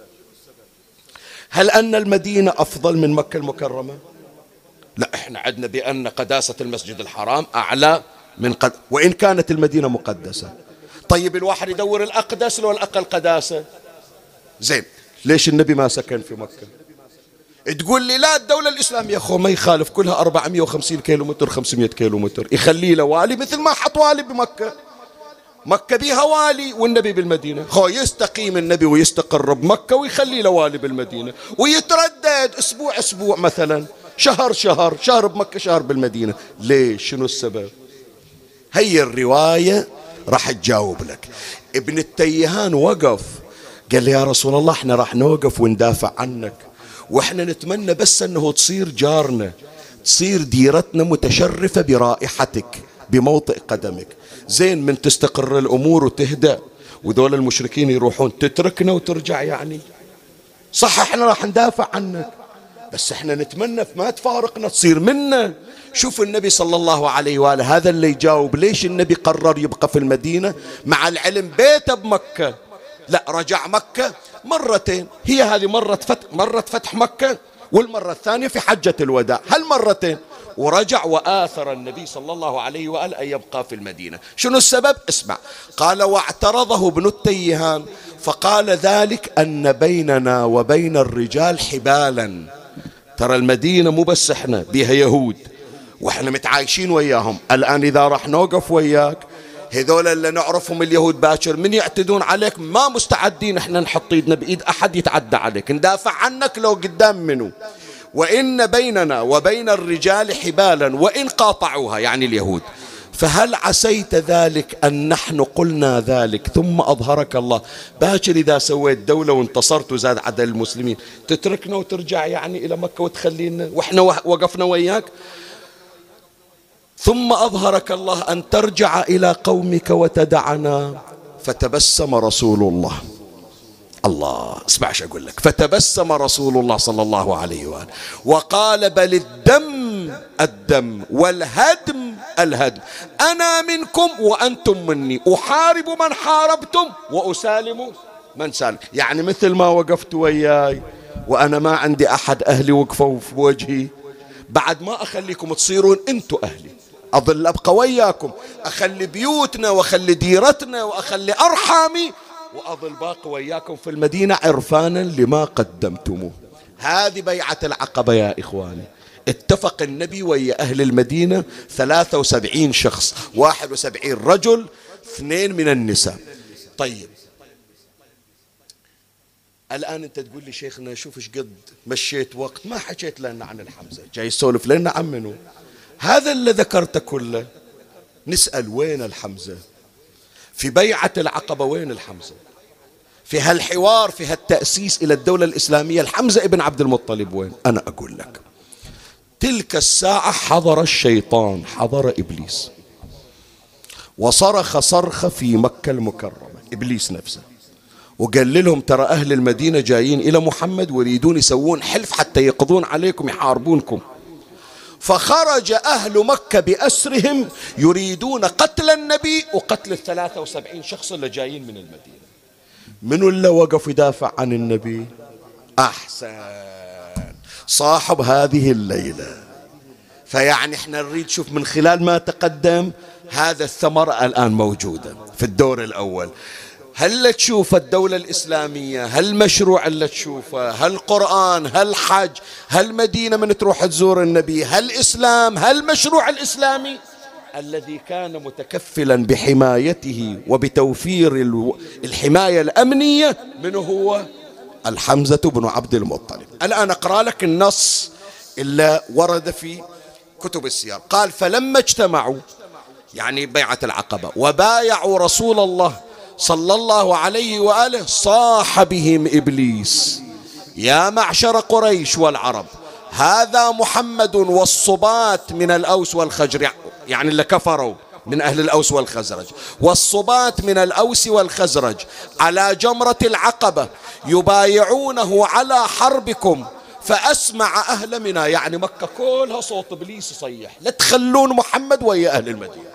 هل أن المدينة أفضل من مكة المكرمة؟ لا، احنا عندنا بأن قداسة المسجد الحرام أعلى من وإن كانت المدينة مقدسة. طيب الواحد يدور الأقدس لو الأقل قداسة. زين، ليش النبي ما سكن في مكة؟ تقول لي لا الدولة الإسلامية ما يخالف، كلها 450 كيلومتر 500 كيلومتر، يخلي له والي مثل ما حط والي بمكة. مكة بيها والي والنبي بالمدينة، يستقيم النبي ويستقر بمكة ويخلي له والي بالمدينة ويتردد أسبوع أسبوع مثلا، شهر بمكة شهر بالمدينة. ليش؟ شنو السبب؟ هي الرواية راح تجاوب لك. ابن التيهان وقف قال لي يا رسول الله احنا راح نوقف وندافع عنك، واحنا نتمنى بس انه تصير جارنا، تصير ديرتنا متشرفة برائحتك بموطئ قدمك. زين، من تستقر الامور وتهدأ وذول المشركين يروحون تتركنا وترجع، يعني صح احنا راح ندافع عنك بس احنا نتمنى ما تفارقنا، تصير منا. شوف النبي صلى الله عليه وآله هذا اللي يجاوب ليش النبي قرر يبقى في المدينة مع العلم بيته بمكة. لا، رجع مكة مرتين، هي هذه مرة فتح مكة والمرة الثانية في حجة الوداع، هالمرتين، ورجع وآثر النبي صلى الله عليه وآله أن يبقى في المدينة. شنو السبب؟ اسمع. قال واعترضه ابن التيهان فقال ذلك أن بيننا وبين الرجال حبالا. ترى المدينة مو بس احنا بيها يهود واحنا متعايشين وياهم، الآن إذا راح نوقف وياك هذول اللي نعرفهم اليهود باكر من يعتدون عليك ما مستعدين احنا نحط ايدنا بإيد أحد يتعدى عليك، ندافع عنك لو قدام منه. وإن بيننا وبين الرجال حبالا وإن قاطعوها، يعني اليهود. فهل عسيت ذلك أن نحن قلنا ذلك ثم أظهرك الله؟ باكر إذا سويت دولة وانتصرت وزاد عدد المسلمين تتركنا وترجع يعني إلى مكة وتخلينا وإحنا وقفنا وياك؟ ثم أظهرك الله أن ترجع إلى قومك وتدعنا. فتبسم رسول الله، الله اسمع شو أقول لك، فتبسم رسول الله صلى الله عليه وآله وقال بل الدم الدم والهدم الهدم، أنا منكم وأنتم مني، أحارب من حاربتم وأسالم من سالم. يعني مثل ما وقفت وياي وأنا ما عندي أحد أهلي وقفوا في وجهي، بعد ما أخليكم تصيرون أنتم أهلي، أظل أبقى وياكم، أخلي بيوتنا وأخلي ديرتنا وأخلي أرحامي وأظل باقي وياكم في المدينة عرفانا لما قدمتموه. هذه بيعة العقبة يا إخواني. اتفق النبي ويا أهل المدينة 73 شخص، 71 رجل، 2 من النساء. طيب الآن أنت تقول لي شيخنا شوف ايش قد مشيت وقت ما حكيت لنا عن الحمزة، جاي يسولف لنا عن منو؟ هذا اللي ذكرته كله. نسأل وين الحمزة في بيعة العقبة؟ وين الحمزة في هالحوار، في هالتأسيس إلى الدولة الإسلامية؟ الحمزة ابن عبد المطلب وين؟ أنا أقول لك تلك الساعة حضر الشيطان، حضر إبليس وصرخ صرخة في مكة المكرمة، إبليس نفسه، وقال لهم ترى أهل المدينة جايين إلى محمد ويريدون يسوون حلف حتى يقضون عليكم يحاربونكم. فخرج أهل مكة بأسرهم يريدون قتل النبي وقتل 73 شخص اللي جايين من المدينة. منو اللي وقف يدافع عن النبي؟ أحسن صاحب هذه الليلة. فيعني احنا نريد شوف من خلال ما تقدم هذا الثمرة الآن موجودة في الدور الأول. هل تشوف الدولة الإسلامية، هل مشروع اللي تشوفه، هل قرآن، هل حج، هل مدينة من تروح تزور النبي، هل إسلام، هل مشروع الإسلامي الذي كان متكفلا بحمايته وبتوفير الحماية الأمنية من هو؟ الحمزة بن عبد المطلب. الآن أقرأ لك النص اللي ورد في كتب السير. قال فلما اجتمعوا يعني بيعة العقبة وبايعوا رسول الله صلى الله عليه وآله صاح بهم إبليس يا معشر قريش والعرب هذا محمد والصبات من الأوس والخزرج، يعني اللي كفروا من أهل الأوس والخزرج، والصبات من الأوس والخزرج على جمرة العقبة يبايعونه على حربكم فأسمع أهل منى، يعني مكة كلها صوت إبليس يصيح لا تخلون محمد ويا أهل المدينة.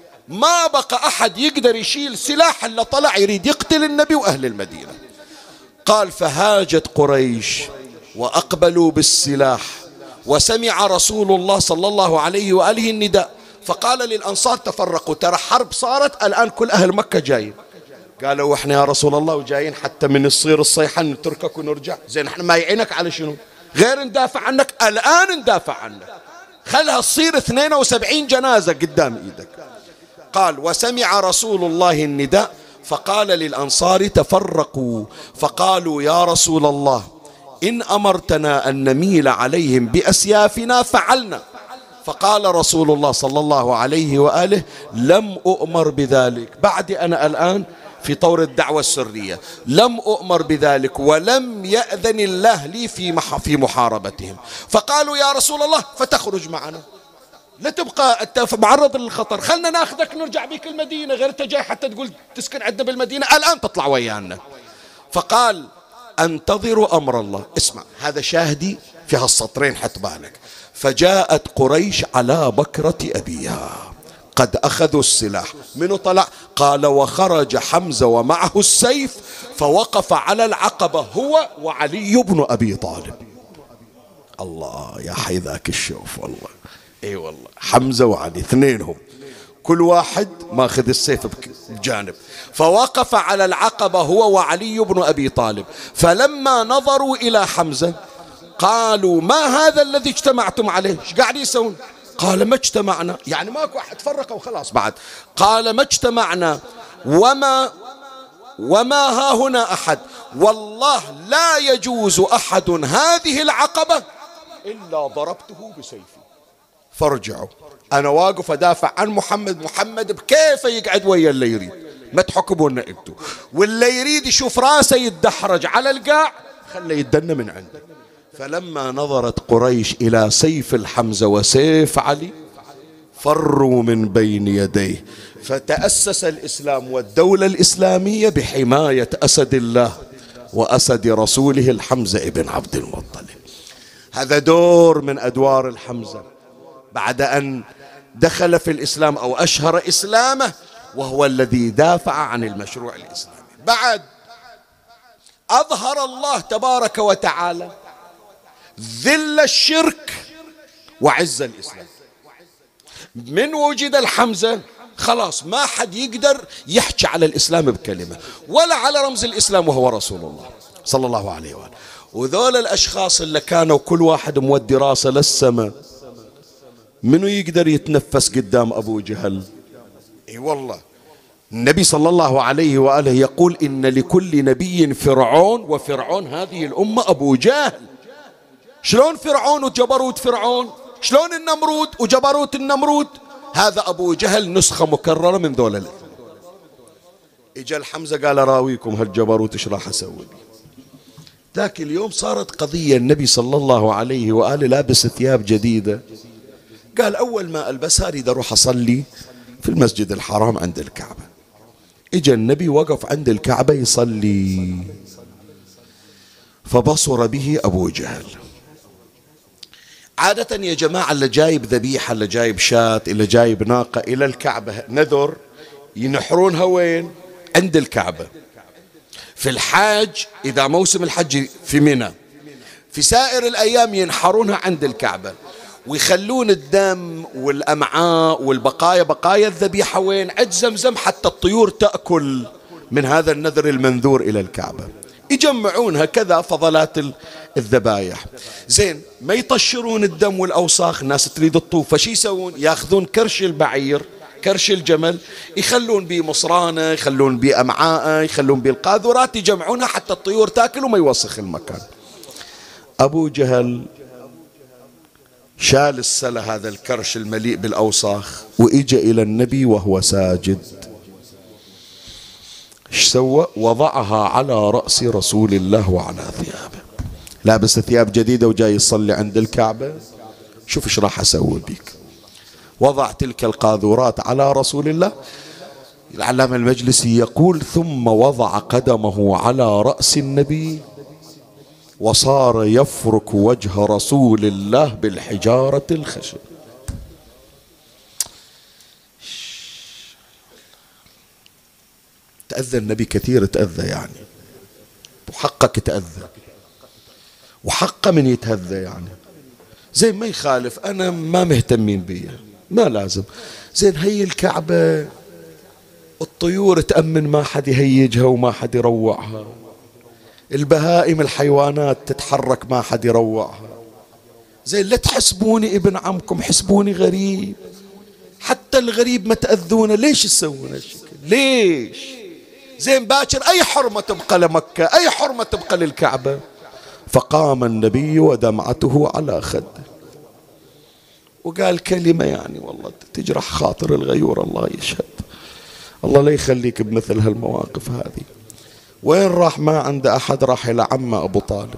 ما بقى أحد يقدر يشيل سلاح إلا طلع يريد يقتل النبي وأهل المدينة. قال فهاجت قريش وأقبلوا بالسلاح وسمع رسول الله صلى الله عليه وآله النداء فقال للأنصار تفرقوا، ترى حرب صارت الآن كل أهل مكة جايين. قالوا احنا يا رسول الله وجايين حتى من الصير الصيحة نتركك ونرجع؟ زين احنا ما يعينك على شنو غير ندافع عنك؟ الآن ندافع عنك، خلها تصير 72 جنازة قدام ايدك. قال وسمع رسول الله النداء فقال للأنصار تفرقوا، فقالوا يا رسول الله إن أمرتنا أن نميل عليهم بأسيافنا فعلنا. فقال رسول الله صلى الله عليه وآله لم أؤمر بذلك، بعد أنا الآن في طور الدعوة السرية لم أؤمر بذلك ولم يأذن الله لي في محاربتهم. فقالوا يا رسول الله فتخرج معنا، لا تبقى أنت معرض للخطر، خلنا ناخذك نرجع بك المدينة، غير أنت جاي حتى تقول تسكن عندنا بالمدينة، الآن تطلع ويانا. فقال انتظروا أمر الله. اسمع هذا شاهدي في هالسطرين حط بالك. فجاءت قريش على بكرة أبيها قد أخذوا السلاح. منو طلع؟ قال وخرج حمزة ومعه السيف فوقف على العقبة هو وعلي بن أبي طالب. الله يا حي ذاك الشوف والله، اي والله حمزة وعلي اثنينهم كل واحد ماخذ السيف بجانب. فوقف على العقبة هو وعلي بن أبي طالب. فلما نظروا إلى حمزة قالوا ما هذا الذي اجتمعتم عليه؟ ايش قاعد يسوون؟ قال ما اجتمعنا، يعني ماكو أحد، فرقوا وخلاص بعد. قال ما اجتمعنا وما ها هنا أحد، والله لا يجوز أحد هذه العقبة إلا ضربته بسيفي. فارجعوا، أنا واقف أدافع عن محمد، محمد بكيفه يقعد ويا اللي يريد، ما تحكمون نائبته، واللي يريد يشوف راسه يتدحرج على القاع خليه يدنا من عنده. فلما نظرت قريش إلى سيف الحمزة وسيف علي فروا من بين يديه، فتأسس الإسلام والدولة الإسلامية بحماية أسد الله وأسد رسوله الحمزة ابن عبد المطلب. هذا دور من أدوار الحمزة بعد أن دخل في الإسلام أو أشهر إسلامه، وهو الذي دافع عن المشروع الإسلامي. بعد أظهر الله تبارك وتعالى ذل الشرك وعز الإسلام. من وجد الحمزة خلاص ما حد يقدر يحكي على الإسلام بكلمة ولا على رمز الإسلام وهو رسول الله صلى الله عليه وآله. وذول الأشخاص اللي كانوا كل واحد مودي راسه للسماء، منو يقدر يتنفس قدام أبو جهل؟ اي والله النبي صلى الله عليه وآله يقول إن لكل نبي فرعون، وفرعون هذه الأمة أبو جهل. شلون فرعون وجبروت فرعون؟ شلون النمرود وجبروت النمرود؟ هذا أبو جهل نسخة مكررة من ذولا الاثنين. إجا الحمزة قال راويكم هالجبروت ايش راح أسوي بيه. ذاك اليوم صارت قضية، النبي صلى الله عليه وآله لابس ثياب جديدة، قال أول ما ألبسها أريد أروح أصلي في المسجد الحرام عند الكعبة. إجا النبي وقف عند الكعبة يصلي، فبصر به أبو جهل. عادة يا جماعة اللي جايب ذبيحة، اللي جايب شاة، اللي جايب ناقة إلى الكعبة نذر ينحرونها وين؟ عند الكعبة. في الحاج إذا موسم الحج في منى، في سائر الأيام ينحرونها عند الكعبة، ويخلون الدم والأمعاء والبقايا بقايا الذبيحة وين؟ عند زمزم، حتى الطيور تأكل من هذا النذر المنذور إلى الكعبة. يجمعونها كذا فضلات الذبايح. زين ما يطشرون الدم والأوساخ، الناس تريد الطوف، فشي يسوون؟ ياخذون كرش البعير، كرش الجمل، يخلون بيه مصرانة، يخلون بيه أمعاء، يخلون بيه القاذورات، يجمعونها حتى الطيور تاكل وما يوسخ المكان. أبو جهل شال السلة، هذا الكرش المليء بالأوساخ، وإجا إلى النبي وهو ساجد. ايش سوى؟ وضعها على رأس رسول الله وعلى ثيابه. لابس ثياب جديدة وجاي يصلي عند الكعبة، شوف ايش راح أسوي بيك. وضع تلك القاذورات على رسول الله. العلامة المجلسي يقول ثم وضع قدمه على رأس النبي وصار يفرك وجه رسول الله بالحجارة الخشب. تأذى النبي كثير، تأذى يعني، وحقك تأذى، وحق من يتهذى يعني. زين ما يخالف، أنا ما مهتمين بيه، ما لازم. زين هي الكعبة الطيور تأمن ما حد يهيجها وما حد يروعها، البهائم الحيوانات تتحرك ما حد يروعها. زين لا تحسبوني ابن عمكم، حسبوني غريب، حتى الغريب ما تأذونه، ليش تسوون هالشكل؟ ليش؟ زين باكر أي حرمة تبقى لمكة، أي حرمة تبقى للكعبة. فقام النبي ودمعته على خده وقال كلمة يعني والله تجرح خاطر الغيور، الله يشهد، الله لا يخليك بمثل هالمواقف هذه. وين راح؟ ما عنده أحد، راح إلى عمه أبو طالب.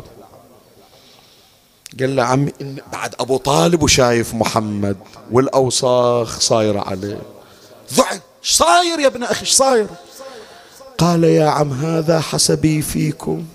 قال له عمي بعد أبو طالب وشايف محمد والأوساخ صايرة عليه، ضعن، ايش صاير يا ابن أخي ايش صاير؟ قال يا عم هذا حسبي فيكم،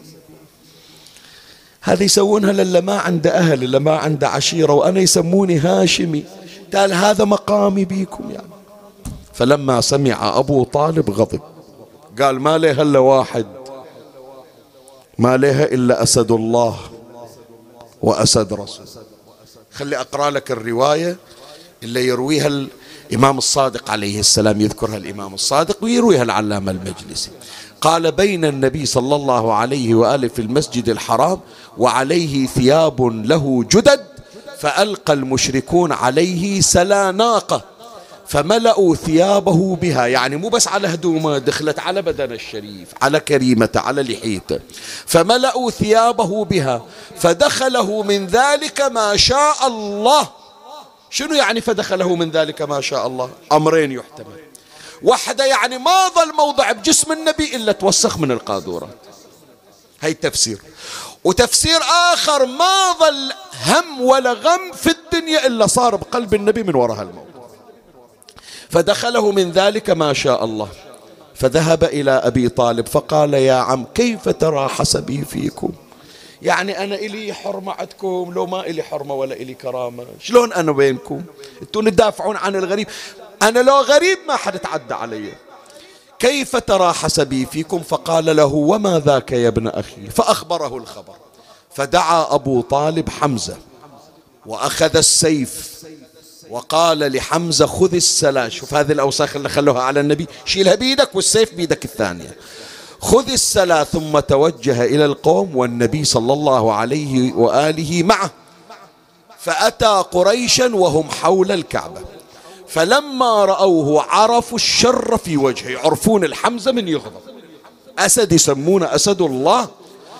هذا يسوونها للي ما عنده أهل، اللي ما عنده عشيرة، وأنا يسموني هاشمي، قال هذا مقامي بيكم يعني. فلما سمع أبو طالب غضب، قال ما لها إلا واحد، ما لها إلا أسد الله وأسد رسول. خلي أقرأ لك الرواية اللي يرويها الإمام الصادق عليه السلام، يذكرها الإمام الصادق ويرويها العلامة المجلسي. قال بين النبي صلى الله عليه وآله في المسجد الحرام وعليه ثياب له جدد، فألقى المشركون عليه سلا ناقة فملأوا ثيابه بها، يعني مو بس على هدومه، دخلت على بدن الشريف، على كريمته، على لحيته، فملأوا ثيابه بها، فدخله من ذلك ما شاء الله شنو يعني فدخله من ذلك ما شاء الله؟ أمرين يحتمل. واحدة يعني ما ظل موضع بجسم النبي إلا توسخ من القاذورات، هي تفسير. وتفسير آخر ما ظل هم ولا غم في الدنيا إلا صار بقلب النبي من وراء الموت، فدخله من ذلك ما شاء الله. فذهب إلى أبي طالب فقال يا عم كيف ترى حسبي فيكم؟ يعني أنا إلي حرمة عندكم لو ما إلي حرمة ولا إلي كرامة؟ شلون أنا بينكم؟ أنتم تدافعون عن الغريب، أنا لو غريب ما حد تعدى علي. كيف ترى حسبي فيكم؟ فقال له وما ذاك يا ابن أخي؟ فأخبره الخبر. فدعا أبو طالب حمزة وأخذ السيف وقال لحمزة خذ السلاح. شوف هذه الأوساخ اللي خلوها على النبي، شيلها بيدك والسيف بيدك الثانية. خذ السلاح. ثم توجه إلى القوم والنبي صلى الله عليه وآله معه، فأتى قريشا وهم حول الكعبة، فلما رأوه عرفوا الشر في وجهه. يعرفون الحمزة من يغضب، أسد يسمونه أسد الله.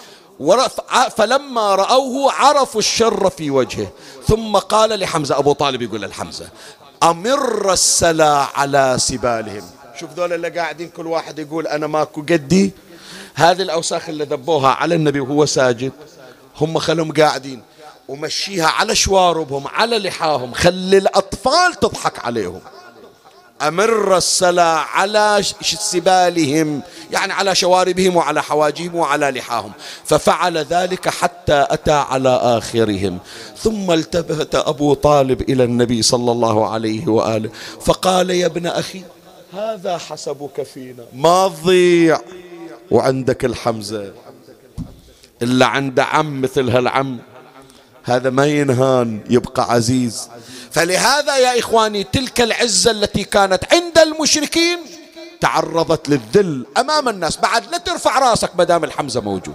فلما رأوه عرفوا الشر في وجهه. ثم قال لحمزة، أبو طالب يقول لحمزة أمر السلا على سبالهم. شوف ذول اللي قاعدين كل واحد يقول أنا ماكو قدي، هذه الأوساخ اللي ذبوها على النبي وهو ساجد، هم خلهم قاعدين ومشيها على شواربهم على لحاهم، خلي الأطفال تضحك عليهم. أمر السلا على سبالهم، يعني على شواربهم وعلى حواجبهم وعلى لحاهم. ففعل ذلك حتى أتى على آخرهم. ثم التفت أبو طالب إلى النبي صلى الله عليه وآله فقال يا ابن أخي هذا حسبك فينا، ما تضيع وعندك الحمزة إلا عند عم مثل هالعم، هذا ما ينهان يبقى عزيز. فلهذا يا إخواني تلك العزة التي كانت عند المشركين تعرضت للذل أمام الناس، بعد لا ترفع راسك مدام الحمزة موجود.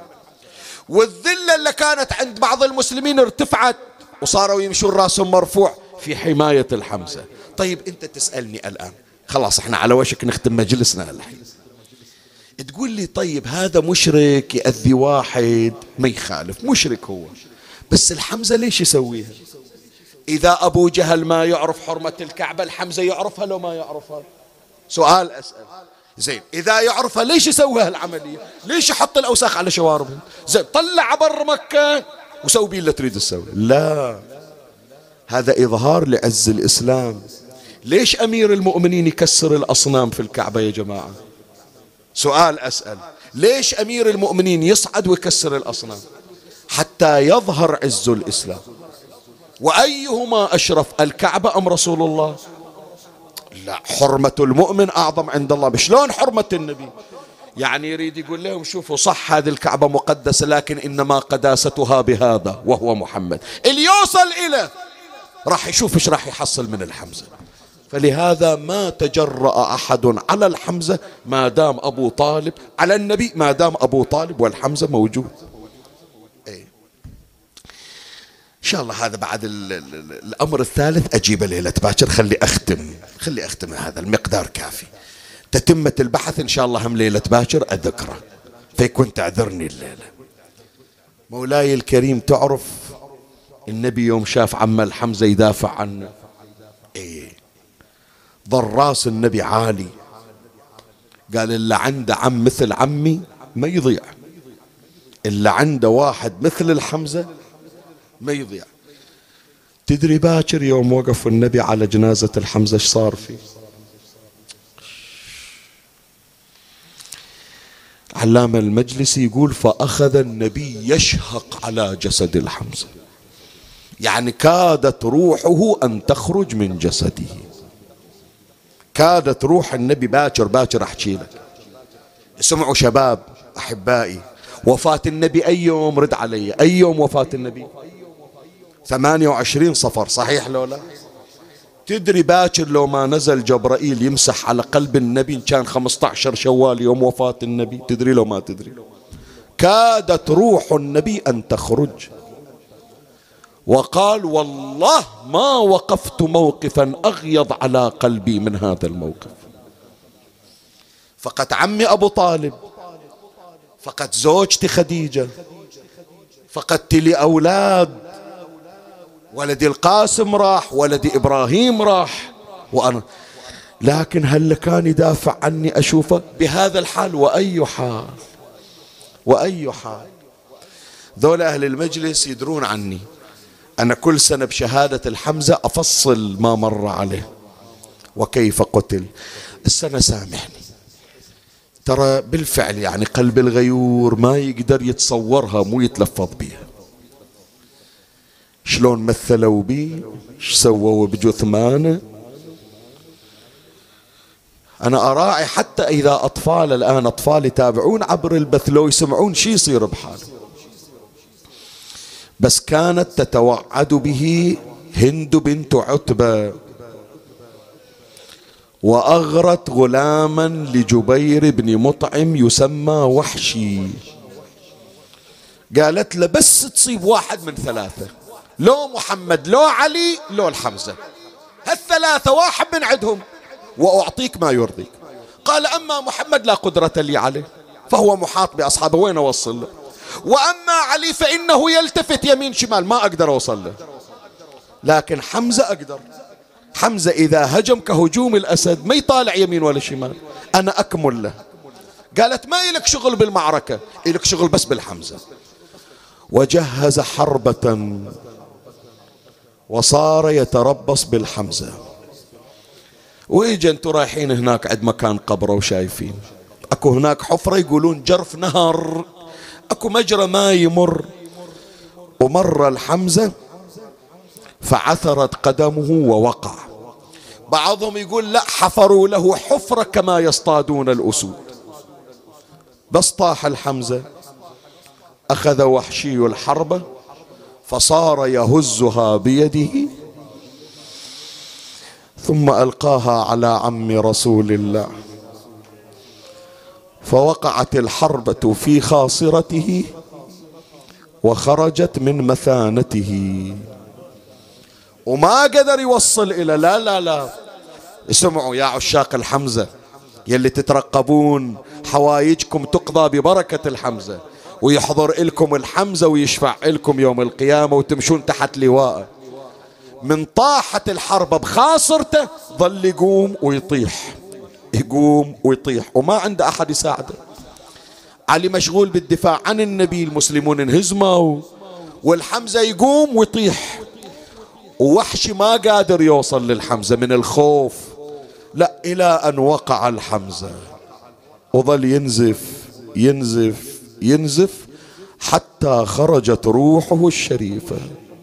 والذلة اللي كانت عند بعض المسلمين ارتفعت وصاروا يمشون راسهم مرفوع في حماية الحمزة. طيب أنت تسألني الآن، خلاص احنا على وشك نختم مجلسنا الحين، تقول لي طيب هذا مشرك يأذي واحد ما يخالف، مشرك هو، بس الحمزة ليش يسويها؟ إذا أبو جهل ما يعرف حرمة الكعبة الحمزة يعرفها لو ما يعرفها؟ سؤال أسأل. زين إذا يعرفها ليش يسوي هالعملية؟ ليش يحط الأوساخ على شواربهم؟ زين طلع بر مكة وسوي بيه اللي تريد تسوي. لا، هذا إظهار لعز الإسلام. ليش أمير المؤمنين يكسر الأصنام في الكعبة يا جماعة؟ سؤال أسأل. ليش أمير المؤمنين يصعد ويكسر الأصنام؟ حتى يظهر عز الإسلام. وأيهما أشرف، الكعبة أم رسول الله؟ لا، حرمة المؤمن أعظم عند الله. شلون حرمة النبي؟ يعني يريد يقول لهم شوفوا صح هذه الكعبة مقدسة، لكن إنما قداستها بهذا وهو محمد. اللي يوصل إليه راح يشوف ايش راح يحصل من الحمزة. فلهذا ما تجرأ أحد على الحمزة ما دام أبو طالب، على النبي ما دام أبو طالب والحمزة موجود. إن شاء الله هذا بعد الأمر الثالث أجيب ليلة باكر. خلي أختم هذا المقدار كافي. تتمة البحث إن شاء الله هم ليلة باكر أذكره، فيكون تعذرني الليلة. مولاي الكريم تعرف النبي يوم شاف عم الحمزة يدافع عنه ظل راس النبي عالي، قال اللي عنده عم مثل عمي ما يضيع، اللي عنده واحد مثل الحمزة ما يضيع. تدري باكر يوم وقف النبي على جنازة الحمزة ايش صار فيه؟ علامة المجلسي يقول فأخذ النبي يشهق على جسد الحمزة، يعني كادت روحه أن تخرج من جسده، كادت روح النبي. باكر أحكي لك، سمعوا شباب أحبائي، وفاة النبي أي يوم؟ رد علي، أي يوم وفاة النبي؟ 28 صفر، صحيح لو لا؟ تدري باكر لو ما نزل جبرائيل يمسح على قلب النبي إن كان 15 شوال يوم وفاة النبي؟ تدري لو ما تدري؟ كادت روح النبي أن تخرج، وقال والله ما وقفت موقفا أغيض على قلبي من هذا الموقف. فقد عمي أبو طالب، فقد زوجتي خديجة، فقدت لي أولاد، ولدي القاسم راح، ولدي إبراهيم راح، وأنا لكن هل كان يدافع عني أشوفه بهذا الحال؟ وأي حال، وأي حال. ذول أهل المجلس يدرون عني، أنا كل سنة بشهادة الحمزة أفصل ما مر عليه وكيف قتل. السنة سامحني، ترى بالفعل يعني قلب الغيور ما يقدر يتصورها، مو يتلفظ بيها. شلون مثلوا بي، ايش سووا بجثمانه. أنا أراعي حتى إذا أطفال الآن، أطفال يتابعون عبر البث، لو يسمعون شي يصير بحاله. بس كانت تتوعد به هند بنت عتبة، وأغرت غلاما لجبير بن مطعم يسمى وحشي. قالت له بس تصيب واحد من ثلاثة، لو محمد لو علي لو الحمزة، هالثلاثة واحد من عندهم وأعطيك ما يرضيك. قال أما محمد لا قدرة لي عليه، فهو محاط بأصحابه، وين أوصل له؟ وأما علي فإنه يلتفت يمين شمال، ما أقدر أوصل له. لكن حمزة أقدر. حمزة إذا هجم كهجوم الأسد ما يطالع يمين ولا شمال، أنا أكمل له. قالت ما إلك شغل بالمعركة، إلك شغل بس بالحمزة. وجهز حربة وصار يتربص بالحمزة. وإجا انتوا رايحين هناك عند مكان قبره وشايفين اكو هناك حفرة يقولون جرف نهر، اكو مجرى ما يمر، ومر الحمزة فعثرت قدمه ووقع. بعضهم يقول لا، حفروا له حفرة كما يصطادون الأسود. بس طاح الحمزة، أخذ وحشي الحربة فصار يهزها بيده، ثم ألقاها على عم رسول الله، فوقعت الحربة في خاصرته وخرجت من مثانته، وما قدر يوصل إلى لا لا لا. اسمعوا يا عشاق الحمزة يلي تترقبون حوايجكم تقضى ببركة الحمزة، ويحضر لكم الحمزة ويشفع لكم يوم القيامة وتمشون تحت لواءه. من طاحة الحربة بخاصرته ظل يقوم ويطيح، يقوم ويطيح، وما عنده أحد يساعده. علي مشغول بالدفاع عن النبي، المسلمون انهزموا، والحمزة يقوم ويطيح، ووحشي ما قادر يوصل للحمزة من الخوف. لا، إلى أن وقع الحمزة وظل ينزف ينزف ينزف حتى خرجت روحه الشريفة.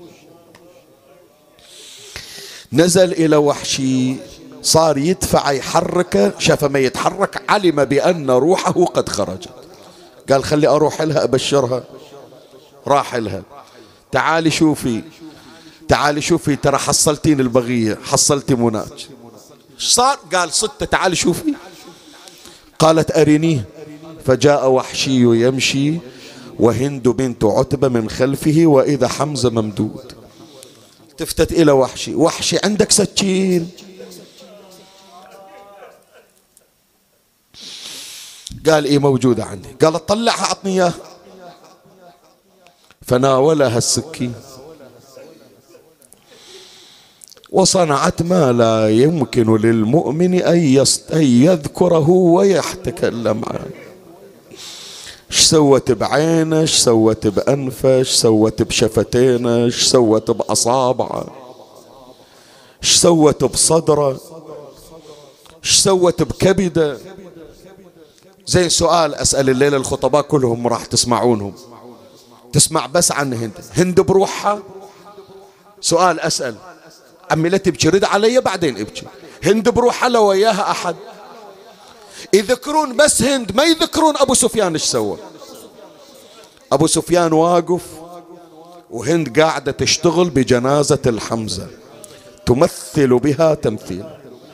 نزل إلى وحشي، صار يدفع يحركه، شاف ما يتحرك علم بأن روحه قد خرجت. قال خلي أروح لها أبشرها. راح لها، تعالي شوفي تعالي شوفي، ترى حصلتين البغية، حصلتي مناج. صار؟ قال صدت، تعالي شوفي. قالت أرنيه. فجاء وحشي يمشي وهند بنت عتبة من خلفه، وإذا حمزة ممدود. التفتت إلى وحشي، وحشي عندك سكين؟ قال إيه موجودة عندي. قال طلعها أعطني إياها. فناولها السكين وصنعت ما لا يمكن للمؤمن أن يذكره ويتكلم عنه. ايش سوت بعينه، ايش سوت بأنفه، ايش سوت بشفتينه، ايش سوت بأصابعه، ايش سوت بصدره، ايش سوت بكبده. زي سؤال أسأل الليلة الخطباء كلهم راح تسمعونهم، تسمع بس عن هند. هند بروحها سؤال أسأل، عمي لا تبكي، رد علي بعدين ابكي. هند بروحها لو وياها أحد يذكرون بس هند، ما يذكرون أبو سفيان ايش سوى. أبو سفيان واقف وهند قاعدة تشتغل بجنازة الحمزة، تمثل بها تمثيل.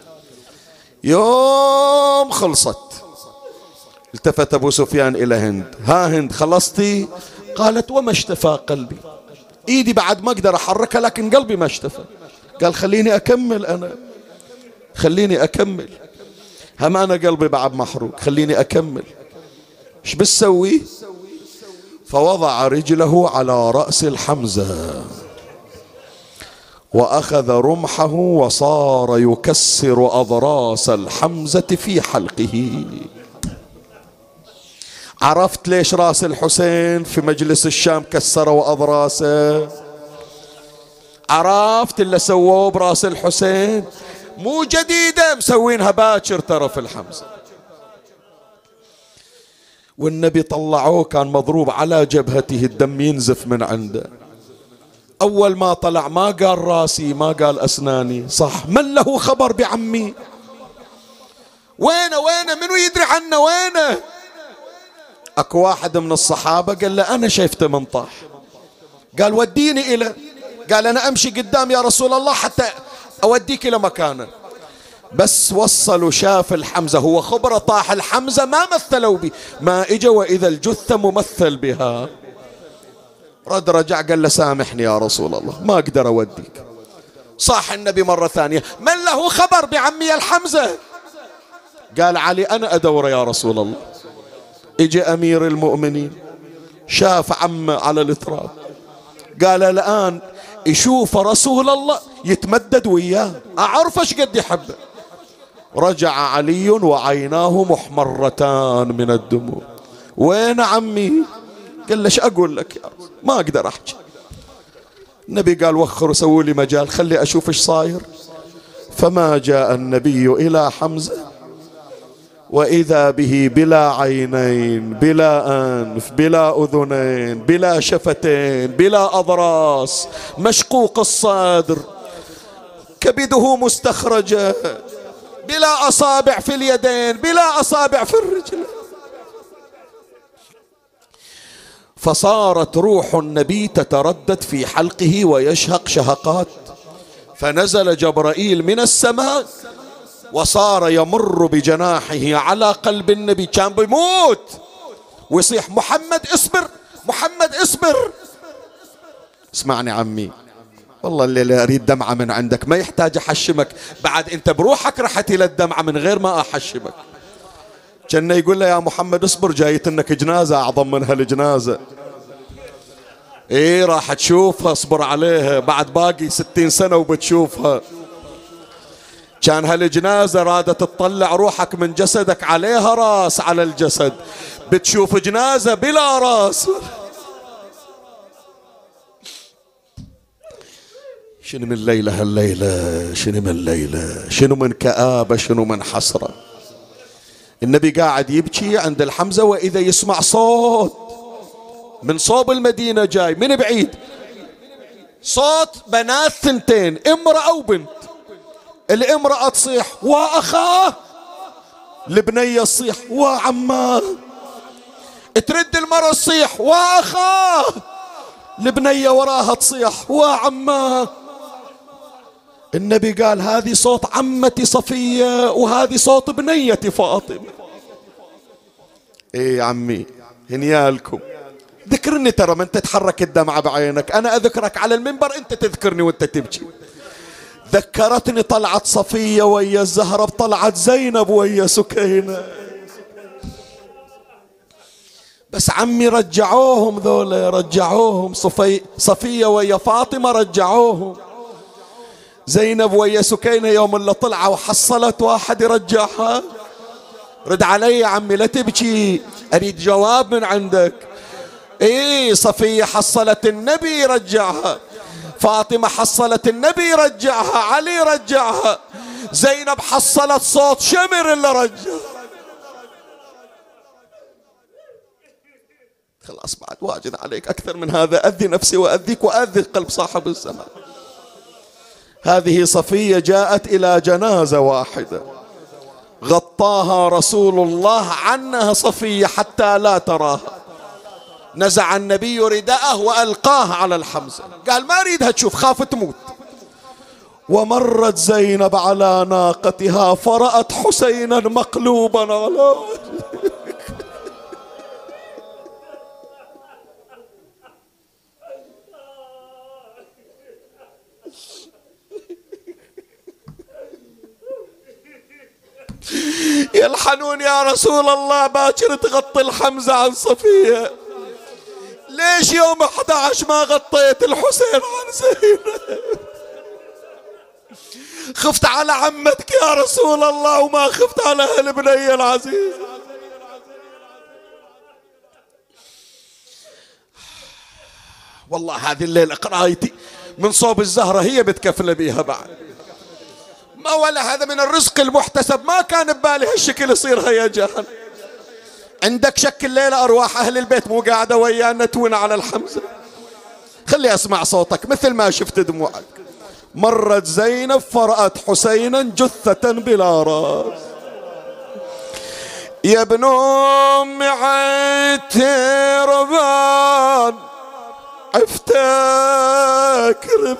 يوم خلصت التفت أبو سفيان إلى هند، ها هند خلصتي؟ قالت وما اشتفى قلبي، ايدي بعد ما اقدر احركها لكن قلبي ما اشتفى. قال خليني اكمل، انا خليني اكمل، هم انا قلبي بعد محروق، خليني اكمل. ايش بتسوي؟ فوضع رجله على رأس الحمزة وأخذ رمحه وصار يكسر أضراس الحمزة في حلقه. عرفت ليش راس الحسين في مجلس الشام كسروا أضراسه؟ عرفت اللي سووه براس الحسين؟ مو جديدة، مسوينها باكر ترى في الحمزة. والنبي طلعوه كان مضروب على جبهته، الدم ينزف من عنده. أول ما طلع ما قال راسي، ما قال أسناني، صح، من له خبر بعمي؟ وينه منو يدري عنه؟ وينه؟ أكو واحد من الصحابة قال له أنا شايفته من طاح. قال وديني إلى، قال أنا أمشي قدام يا رسول الله حتى أوديك إلى مكانه. بس وصلوا شاف الحمزة، هو خبره طاح الحمزة ما مثلوا به، ما إجا وإذا الجثة ممثل بها. رجع قال له سامحني يا رسول الله ما أقدر أوديك. صاح النبي مرة ثانية من له خبر بعمي الحمزة؟ قال علي أنا أدور يا رسول الله. إجى أمير المؤمنين شاف عمه على التراب، قال الآن يشوف رسول الله يتمدد وياه، أعرف ايش قد يحبه. رجع علي وعيناه محمرتان من الدموع. وين عمي؟ قال له أقول لك يا رسول ما أقدر أحكي. النبي قال وخروا سووا لي مجال خلي أشوف ايش صاير. فما جاء النبي إلى حمزة وإذا به بلا عينين بلا أنف بلا أذنين بلا شفتين بلا أضراس، مشقوق الصدر، كبده مستخرجة، بلا أصابع في اليدين بلا أصابع في الرجل. فصارت روح النبي تتردد في حلقه ويشهق شهقات. فنزل جبرائيل من السماء وصار يمر بجناحه على قلب النبي، كان بيموت ويصيح محمد اصبر محمد اصبر. اسمعني عمي، والله اللي اريد دمعة من عندك ما يحتاج احشمك، بعد انت بروحك رحت الى الدمعة من غير ما احشمك. كان يقول له يا محمد اصبر جايت انك جنازة اعظم من هالجنازة. ايه راح تشوفها، اصبر عليها، بعد باقي 60 سنة وبتشوفها. كان هالجنازة رادت تطلع روحك من جسدك عليها راس على الجسد، بتشوف جنازة بلا راس. شنو من ليلة هالليلة، شنو من ليلة، شنو من كآبة، شنو من حسرة. النبي قاعد يبكي عند الحمزة وإذا يسمع صوت من صوب المدينة جاي من بعيد، صوت بنات ثنتين، امرأة وبنت. الامرأة تصيح وأخاه، البنية تصيح وعماه. ترد المرأة تصيح وأخاه، البنية وراها تصيح وعماه. النبي قال هذه صوت عمتي صفية وهذه صوت بنيتي فاطمة. ايه يا عمي هنيالكم، ذكرني ترى من تتحرك الدمعة بعينك، انا اذكرك على المنبر انت تذكرني وانت تبكي. ذكرتني طلعت صفية ويا الزهرة، طلعت زينب ويا سكينة. بس عمي رجعوهم ذولا، رجعوهم صفية ويا فاطمة رجعوهم. زينب ويا سكينة يوم اللي طلعوا وحصلت واحد يرجعها. رد علي يا عمي لا تبكي، اريد جواب من عندك. ايه صفية حصلت النبي رجعها، فاطمة حصلت النبي رجعها، علي رجعها، زينب حصلت صوت شمر اللي رجع. خلاص بعد واجد عليك أكثر من هذا، أذي نفسي وأذيك وأذي قلب صاحب الزمان. هذه صفية جاءت إلى جنازة واحدة غطاها رسول الله عنها صفية حتى لا تراها. نزع النبي رداءه وألقاه على الحمزة، قال ما أريدها تشوف، خاف تموت. ومرت زينب على ناقتها فرأت حسينا مقلوبا على يلحنون يا رسول الله باكر تغطي الحمزة عن صفية، ليش يوم 11 ما غطيت الحسين عن زينب؟ خفت على عمتك يا رسول الله وما خفت على أهل بني العزيز. والله هذه الليلة قرايتي من صوب الزهرة هي بتكفل بيها بعد، ما ولا هذا من الرزق المحتسب، ما كان ببالي هالشكل يصير هيجان. عندك شك الليلة أرواح أهل البيت مو قاعدة ويانا تونا على الحمزة؟ خلي أسمع صوتك مثل ما شفت دموعك. مرت زينب فرأت حسينا جثة بلا راس، يا ابن أم عتربان افتكر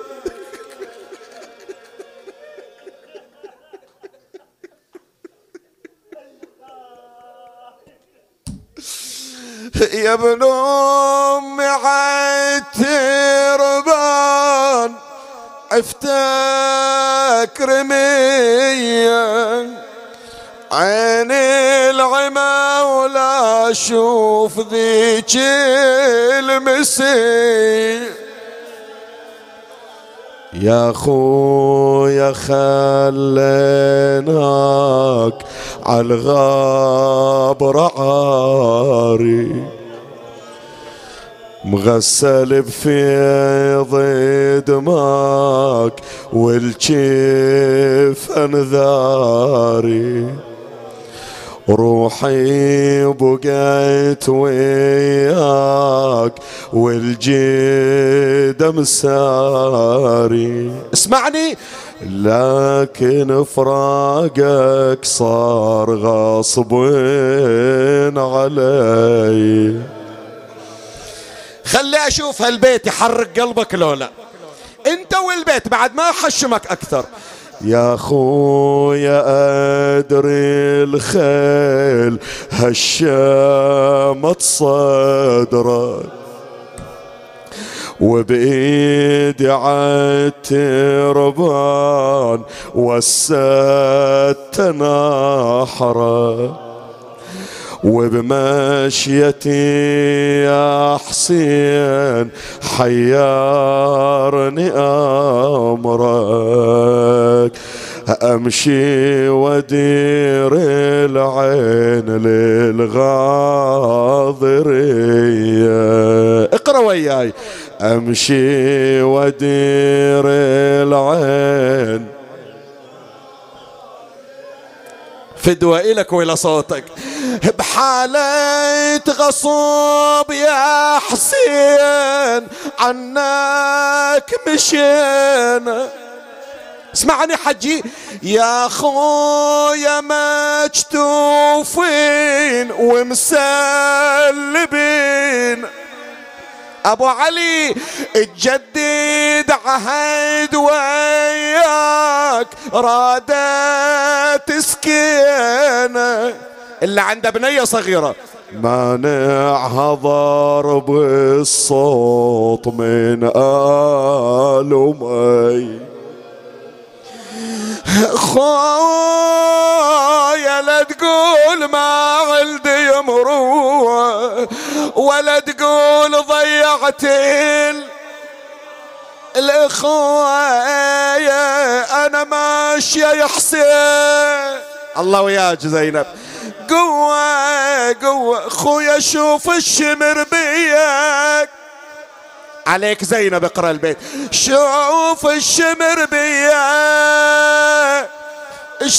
يا ابن أم عتربان افتكر ميا عين العمى ولا اشوف ذيك المسي. يا خويا خليناك عالغابر عاري مغسل بفيض دماك والجيف انذاري، روحي بقيت وياك والجيد مساري. اسمعني، لكن فراقك صار غصب علي. خلي اشوف هالبيت يحرق قلبك لولا انت والبيت بعد ما حشمك اكثر. يا خويا أدري الخيل هالشامت صدرك وبإيدي عالتربان وسدت نحرك وبمشيتي يا حسين حيرني أمرك أمشي ودير العين للغاضرية. اقرأ وياي. أمشي ودير العين فدوى إلك وإلى صوتك بحالة غصب يا حسين عنك مشينا. اسمعني حجي يا خويا مجتوفين ومسلبين، ابو علي تجدد عهد وياك رادت سكينه اللي عنده بنيه صغيره مانعها ضرب الصوت من آل أمي. خويا لا تقول ما عندي مروة ولا تقول ضيعت الإخوة، أنا ماشية يا حسين. الله وياك زينب. قوة قوة خويا شوف الشمر بيك عليك زينب. اقرأ البيت. شوف الشمر بيا ايش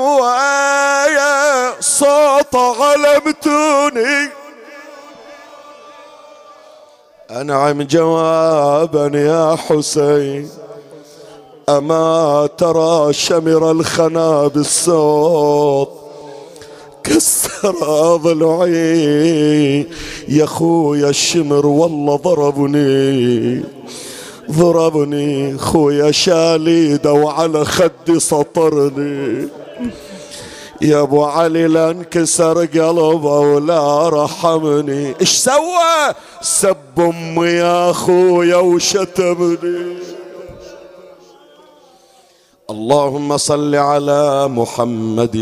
سوايا صوت علمتوني. انعم جوابا يا حسين اما ترى شمر الخنا بالصوت كسر ضلعي. يا خويا الشمر والله ضربني خويا شاليده وعلى خدي سطرني. يا ابو علي لا انكسر قلبه ولا رحمني. ايش سوى؟ سب امي يا خويا وشتمني. اللهم صل على محمد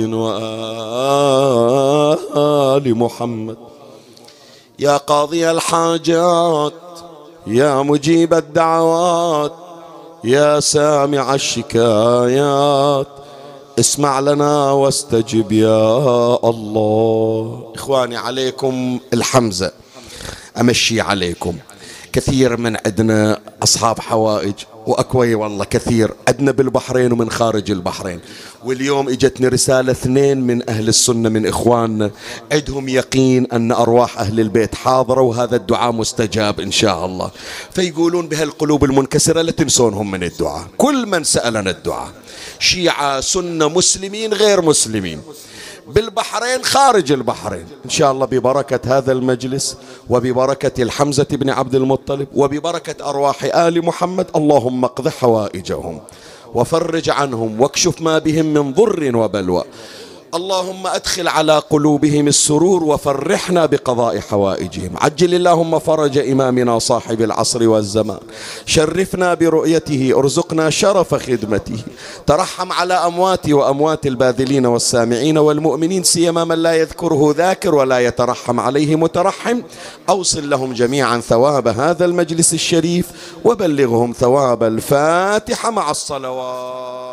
وآل محمد. يا قاضي الحاجات يا مجيب الدعوات يا سامع الشكايات اسمع لنا واستجب يا الله. إخواني عليكم الحمزة، أمشي عليكم. كثير من عندنا أصحاب حوائج، وأكوي والله كثير عندنا بالبحرين ومن خارج البحرين. واليوم اجتني رسالة 2 من أهل السنة من إخواننا عندهم يقين أن أرواح أهل البيت حاضرة وهذا الدعاء مستجاب إن شاء الله. فيقولون بهالقلوب المنكسرة لا تنسونهم من الدعاء. كل من سألنا الدعاء، شيعة سنة مسلمين غير مسلمين، بالبحرين خارج البحرين، إن شاء الله ببركة هذا المجلس وببركة الحمزة بن عبد المطلب وببركة أرواح آل محمد، اللهم اقض حوائجهم وفرج عنهم واكشف ما بهم من ضر وبلوى. اللهم أدخل على قلوبهم السرور وفرحنا بقضاء حوائجهم. عجل اللهم فرج إمامنا صاحب العصر والزمان، شرفنا برؤيته، ارزقنا شرف خدمته. ترحم على أمواتي وأموات الباذلين والسامعين والمؤمنين، سيما من لا يذكره ذاكر ولا يترحم عليه مترحم. أوصل لهم جميعا ثواب هذا المجلس الشريف وبلغهم ثواب الفاتحة مع الصلوات.